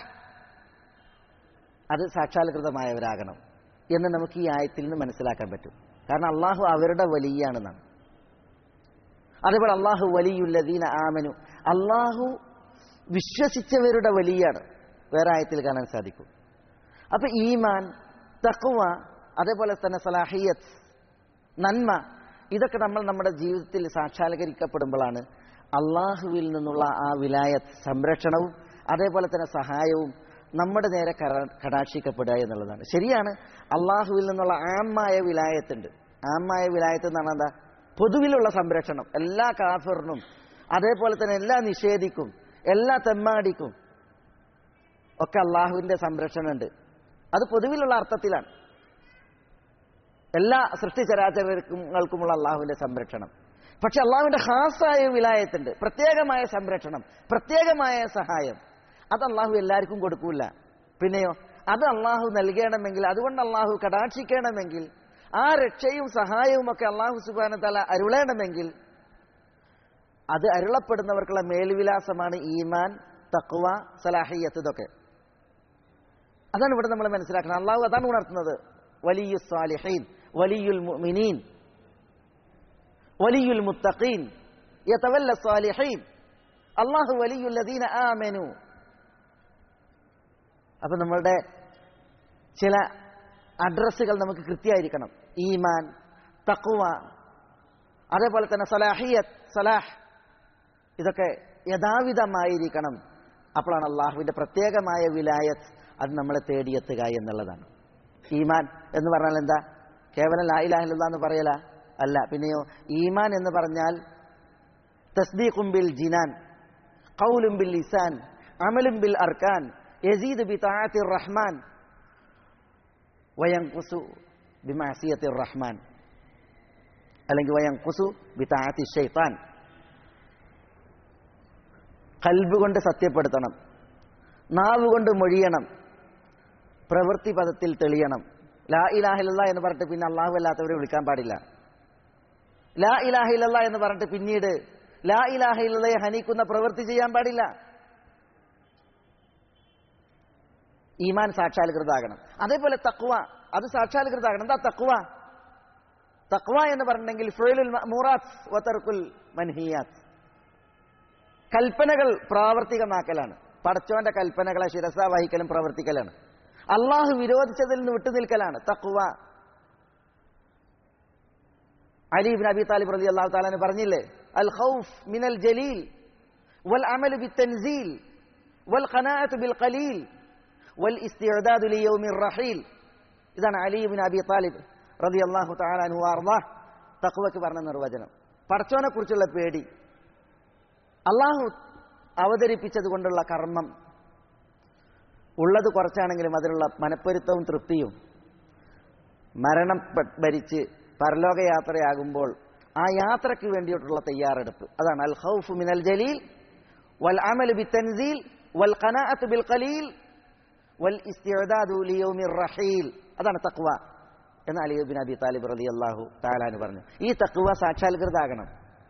അത് സാക്ഷാത്കൃതമായവരാകണം എന്ന് നമുക്ക് ഈ ആയത്തിൽ നിന്ന് മനസ്സിലാക്കാൻ പറ്റും. കാരണം അള്ളാഹു അവരുടെ വലിയാണെന്നാണ്. അതേപോലെ അള്ളാഹു വലിയുല്ലദീന ആമനു, അള്ളാഹു വിശ്വസിച്ചവരുടെ വലിയാണ് വേറെ ആയത്തിൽ കാണാൻ സാധിക്കും. അപ്പൊ ഈമാൻ, തഖ്വ, അതേപോലെ തന്നെ സലാഹിയത്ത്, നന്മ, ഇതൊക്കെ നമ്മൾ നമ്മുടെ ജീവിതത്തിൽ സാക്ഷാത്കരിക്കപ്പെടുമ്പോഴാണ് അള്ളാഹുവിൽ നിന്നുള്ള ആ വിലായത്ത്, സംരക്ഷണവും അതേപോലെ തന്നെ സഹായവും നമ്മുടെ നേരെ കടാക്ഷിക്കപ്പെടുക എന്നുള്ളതാണ്. ശരിയാണ്, അള്ളാഹുവിൽ നിന്നുള്ള ആമായ വിലായത്തുണ്ട്. ആമായ വിലായത്ത് എന്ന് പറഞ്ഞാൽ എന്താ? പൊതുവിലുള്ള സംരക്ഷണം. എല്ലാ കാഫിറിനും അതേപോലെ തന്നെ എല്ലാ നിഷേധിക്കും എല്ലാ തെമ്മാടിക്കും ഒക്കെ അള്ളാഹുവിന്റെ സംരക്ഷണം ഉണ്ട്. അത് പൊതുവിലുള്ള അർത്ഥത്തിലാണ്. എല്ലാ സൃഷ്ടിചരാചരങ്ങൾക്കുമുള്ള അള്ളാഹുവിന്റെ സംരക്ഷണം. പക്ഷെ അള്ളാഹുവിന്റെ ഖാസായ വിലായത്തുണ്ട്, പ്രത്യേകമായ സംരക്ഷണം, പ്രത്യേകമായ സഹായം. അത് അള്ളാഹു എല്ലാവർക്കും കൊടുക്കൂല. പിന്നെയോ അത് അള്ളാഹു നൽകണമെങ്കിൽ, അതുകൊണ്ട് അള്ളാഹു കടാക്ഷിക്കണമെങ്കിൽ, ആ രക്ഷയും സഹായവും ഒക്കെ അള്ളാഹു സുബ്ഹാനഹു വ തആല അരുളണമെങ്കിൽ അത് അരുളപ്പെടുന്നവർക്കുള്ള മേൽവിലാസമാണ് ഈമാൻ, തഖ്വ, സലാഹിയത്ത്. ഇതൊക്കെ അതാണ് ഇവിടെ നമ്മൾ മനസ്സിലാക്കണം. അള്ളാഹു അതാണ് ഉണർത്തുന്നത്. വലിയു സ്വാലിഹീൻ, വലിയുൽ മുഅ്മിനീൻ, വലിയുൽ മുത്തഖീൻ, യതവല്ല സ്വാലിഹീൻ, അല്ലാഹു വലിയുല്ലദീന ആമനു. അപ്പൊ നമ്മളുടെ ചില അഡ്രസ്സുകൾ നമുക്ക് കൃത്യമായിരിക്കണം. ഈമാൻ, തഖ്വ, അതേപോലെ തന്നെ സലാഹിയത്ത്, സലാഹ്, ഇതൊക്കെ യഥാവിധമായിരിക്കണം. അപ്പോഴാണ് അള്ളാഹുവിന്റെ പ്രത്യേകമായ വിലായത്ത് അത് നമ്മളെ തേടിയെത്തുക എന്നുള്ളതാണ്. ഈമാൻ എന്ന് പറഞ്ഞാൽ എന്താ? കേവലം ലാ ഇലാഹ ഇല്ലല്ലാഹ് എന്ന് പറയല അല്ല. പിന്നെയോ ഈമാൻ എന്ന് പറഞ്ഞാൽ തസ്ദീഖും ബിൽ ജിനാൻ, ഖൗലും ബിൽ ലിസാൻ, അമലും ബിൽ അർക്കാൻ, യസീദ് ബിതാഅത്തിർ റഹ്മാൻ വയൻഖുസു ബിമഅസിയത്തിർ റഹ്മാൻ, അല്ലെങ്കിൽ വയൻഖുസു ബിതാഅത്തി ശൈത്താൻ. ഖൽബ് കൊണ്ട് സത്യപ്പെടുത്തണം, നാവ് കൊണ്ട് മൊഴിയണം, പ്രവൃത്തി പദത്തിൽ തെളിയണം. ലാ ഇലാഹ ഇല്ലല്ലാഹ് എന്ന് പറഞ്ഞിട്ട് പിന്നെ അല്ലാഹു അല്ലാത്തവരെ വിളിക്കാൻ പാടില്ല. ലാ ഇലാഹ ഇല്ലല്ലാഹ് എന്ന് പറഞ്ഞിട്ട് പിന്നീട് ലാ ഇലാഹ ഇല്ലല്ലാഹയെ ഹനിക്കുന്ന പ്രവൃത്തി ചെയ്യാൻ പാടില്ല. ഈമാൻ സാക്ഷാത്കൃതാകണം. അതേപോലെ തഖ്വ, അത് സാക്ഷാത്കൃതാകണം. എന്താ തഖ്വ? തഖ്വ എന്ന് പറഞ്ഞിട്ടുണ്ടെങ്കിൽ ഫിഅലുൽ മഅ്മൂറാത്ത് വ തർക്കുൽ മൻഹിയാത്ത്, കൽപ്പനകൾ പ്രാവർത്തികമാക്കലാണ്. പടച്ചോന്റെ കൽപ്പനകളെ ശിരസ വഹിക്കലും പ്രവർത്തിക്കലാണ്. അള്ളാഹു വിരോധിച്ചതിൽ നിന്ന് വിട്ടുനിൽക്കലാണ് തഖ്വ. അലി ഇബ്നു അബി താലിബ് റളിയല്ലാഹു തആല പറഞ്ഞില്ലേ, അൽ ഖൗഫ് മിനൽ ജലീൽ വൽ അമലു ബിത്തൻസീൽ വൽ ഖനാഅതു ബിൽ ഖലീൽ വൽ ഇസ്തിഅദാദു ലിയൗമിർ റഹീൽ. ഇതാണ് അലി ഇബ്നു അബി താലിബ് റളിയല്ലാഹു തആല അൻഹു അർളാഹ് തഖ്വക്ക് പറഞ്ഞ നിർവചനം. പടച്ചോനെ കുറിച്ചുള്ള പേടി, അള്ളാഹു അവതരിപ്പിച്ചത് കൊണ്ടുള്ള കർമ്മം, ഉള്ളത് കുറച്ചാണെങ്കിലും അതിലുള്ള മനപ്പൊരുത്തവും തൃപ്തിയും, മരണം ഭരിച്ച് പരലോകയാത്രയാകുമ്പോൾ ആ യാത്രയ്ക്ക് വേണ്ടിയിട്ടുള്ള തയ്യാറെടുപ്പ്, അതാണ് അൽ ഖൗഫ് മിനൽ ജലീൽ വൽ അമലു ബിത്തൻസീൽ വൽ ഖനാഅതു ബിൽ ഖലീൽ വൽ ഇസ്തിഅദാദു ലിയൗമിർ റഹീൽ. അതാണ് തഖ്വ എന്ന് അലി ഇബ്നു അബി താലിബ് റളിയല്ലാഹു തആല അൻഹു പറഞ്ഞു. ഈ തഖ്വ സാക്ഷാത്കൃതാകണം.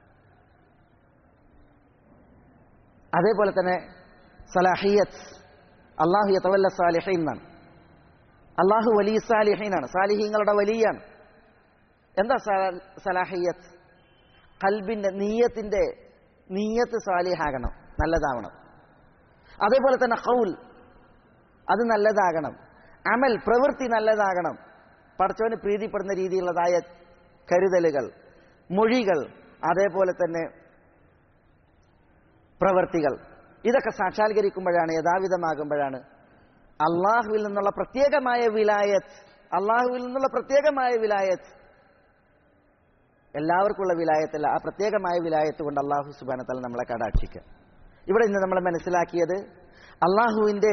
അതേപോലെ തന്നെ സലാഹിയത്ത്, അള്ളാഹു യതവല്ല സാലിഹീൻ എന്നാണ്. അള്ളാഹു വലിയ സാലിഹീനാണ്, സാലിഹീങ്ങളുടെ വലിയാണ്. എന്താ സലാഹിയത്ത്? ഖൽബിന്റെ നീയത്തിന്റെ നീയത്ത് സാലിഹാകണം, നല്ലതാവണം. അതേപോലെ തന്നെ ഖൗൽ, അത് നല്ലതാകണം. അമൽ, പ്രവൃത്തി നല്ലതാകണം. പടച്ചവന് പ്രീതിപ്പെടുന്ന രീതിയിലുള്ളതായ കരുതലുകൾ, മൊഴികൾ, അതേപോലെ തന്നെ പ്രവൃത്തികൾ, ഇതൊക്കെ സാക്ഷാത്കരിക്കുമ്പോഴാണ്, യഥാവിധമാകുമ്പോഴാണ് അള്ളാഹുവിൽ നിന്നുള്ള പ്രത്യേകമായ വിലായത്ത്, അള്ളാഹുവിൽ നിന്നുള്ള പ്രത്യേകമായ വിലായത്ത്, എല്ലാവർക്കുള്ള വിലായത്തല്ല, ആ പ്രത്യേകമായ വിലായത്ത് കൊണ്ട് അള്ളാഹു സുബ്ഹാനഹു വ തആല നമ്മളെ കടാക്ഷിക്കുക. ഇവിടെ ഇന്ന് നമ്മൾ മനസ്സിലാക്കിയത് അള്ളാഹുവിന്റെ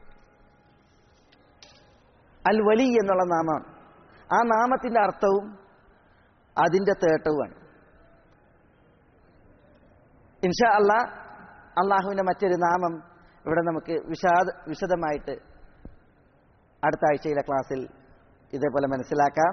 അൽ വലി എന്നുള്ള നാമം, ആ നാമത്തിന്റെ അർത്ഥവും അതിന്റെ തേട്ടവുമാണ്. ഇൻഷാ അല്ലാ അള്ളാഹുവിന്റെ മറ്റൊരു നാമം ഇവിടെ നമുക്ക് വിശാദ വിശദമായിട്ട് അടുത്ത ആഴ്ചയിലെ ക്ലാസ്സിൽ ഇതേപോലെ മനസ്സിലാക്കാം.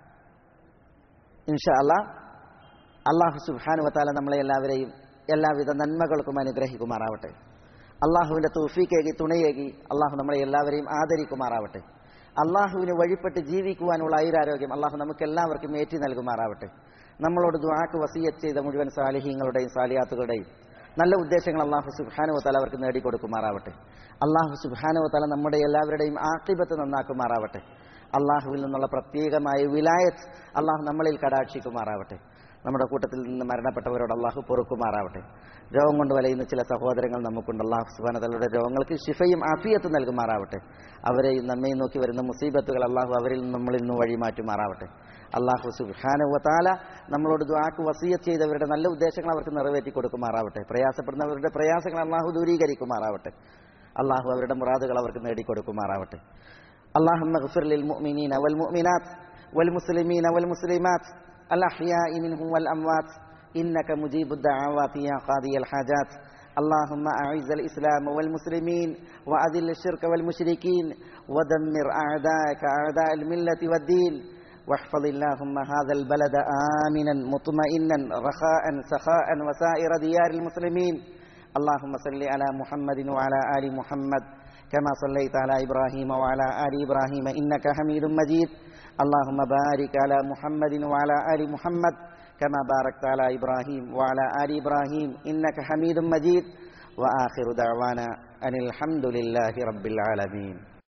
ഇൻഷാ അല്ലാ. അള്ളാഹു സുബ്ഹാനഹു വ തആല നമ്മളെ എല്ലാവരെയും എല്ലാവിധ നന്മകൾക്കും അനുഗ്രഹിക്കുമാറാവട്ടെ. അള്ളാഹുവിന്റെ തൗഫീഖേകി തുണയേകി അള്ളാഹു നമ്മളെ എല്ലാവരെയും ആദരിക്കുമാറാവട്ടെ. അള്ളാഹുവിന് വഴിപ്പെട്ട് ജീവിക്കുവാനുള്ള ആയുരാരോഗ്യം അള്ളാഹു നമുക്ക് എല്ലാവർക്കും ഏറ്റി നൽകുമാറാവട്ടെ. നമ്മളോട് ദുആക്ക് വസിയത്ത് ചെയ്ത മുഴുവൻ സാലിഹീങ്ങളുടെയും സാലിയാത്തുകളുടെയും നല്ല ഉദ്ദേശങ്ങൾ അള്ളാഹു സുബ്ഹാനഹു വ തആല അവർക്ക് നേടിക്കൊടുക്കുമാറാവട്ടെ. അള്ളാഹു സുബ്ഹാനഹു വ തആല നമ്മുടെ എല്ലാവരുടെയും ആഖിബത്ത് നന്നാക്കുമാറാവട്ടെ. അള്ളാഹുവിൽ നിന്നുള്ള പ്രത്യേകമായ വിലായത്ത് അള്ളാഹു നമ്മളിൽ കടാക്ഷിക്കുമാറാവട്ടെ. നമ്മുടെ കൂട്ടത്തിൽ നിന്ന് മരണപ്പെട്ടവരോട് അള്ളാഹു പൊറുക്കുമാറാവട്ടെ. രോഗം കൊണ്ട് വലയുന്ന ചില സഹോദരങ്ങൾ നമുക്കുണ്ട്. അള്ളാഹു സുബ്ഹാനഹു വ തആലയുടെ രോഗങ്ങൾക്ക് ശിഫയും ആഫിയത്തും നൽകുമാറാവട്ടെ. അവരെയും നമ്മയും നോക്കി വരുന്ന മുസീബത്തുകൾ അള്ളാഹു അവരിൽ നമ്മളിൽ നിന്ന് വഴിമാറ്റുമാറാവട്ടെ. അള്ളാഹു സുബ്ഹാനഹു വ തആല നമ്മളോട് ദുആക്ക് വസിയത്ത് ചെയ്തവരുടെ നല്ല ഉദ്ദേശങ്ങൾ അവർക്ക് നിറവേറ്റി കൊടുക്കുമാറാവട്ടെ. പ്രയാസപ്പെടുന്നവരുടെ പ്രയാസങ്ങൾ അള്ളാഹു ദൂരീകരിക്കുമാറാവട്ടെ. അള്ളാഹു അവരുടെ മുറാദുകൾ അവർക്ക് നേടിക്കൊടുക്കുമാറാവട്ടെ. اللهم اغفر للمؤمنين والمؤمنات والمسلمين والمسلمات الأحياء منهم والأموات إنك مجيب الدعوات يا قاضي الحاجات. اللهم أعز الإسلام والمسلمين وأذل الشرك والمشركين ودمر أعداءك أعداء الملة والدين واحفظ اللهم هذا البلد آمنا مطمئنا رخاء سخاء وسائر ديار المسلمين. اللهم صل على محمد وعلى آل محمد كما صليت على إبراهيم وعلى آل إبراهيم إنك حميد مجيد. اللهم بارك على محمد وعلى آل محمد كما باركت على إبراهيم وعلى آل إبراهيم إنك حميد مجيد. وآخر دعوانا أن الحمد لله رب العالمين.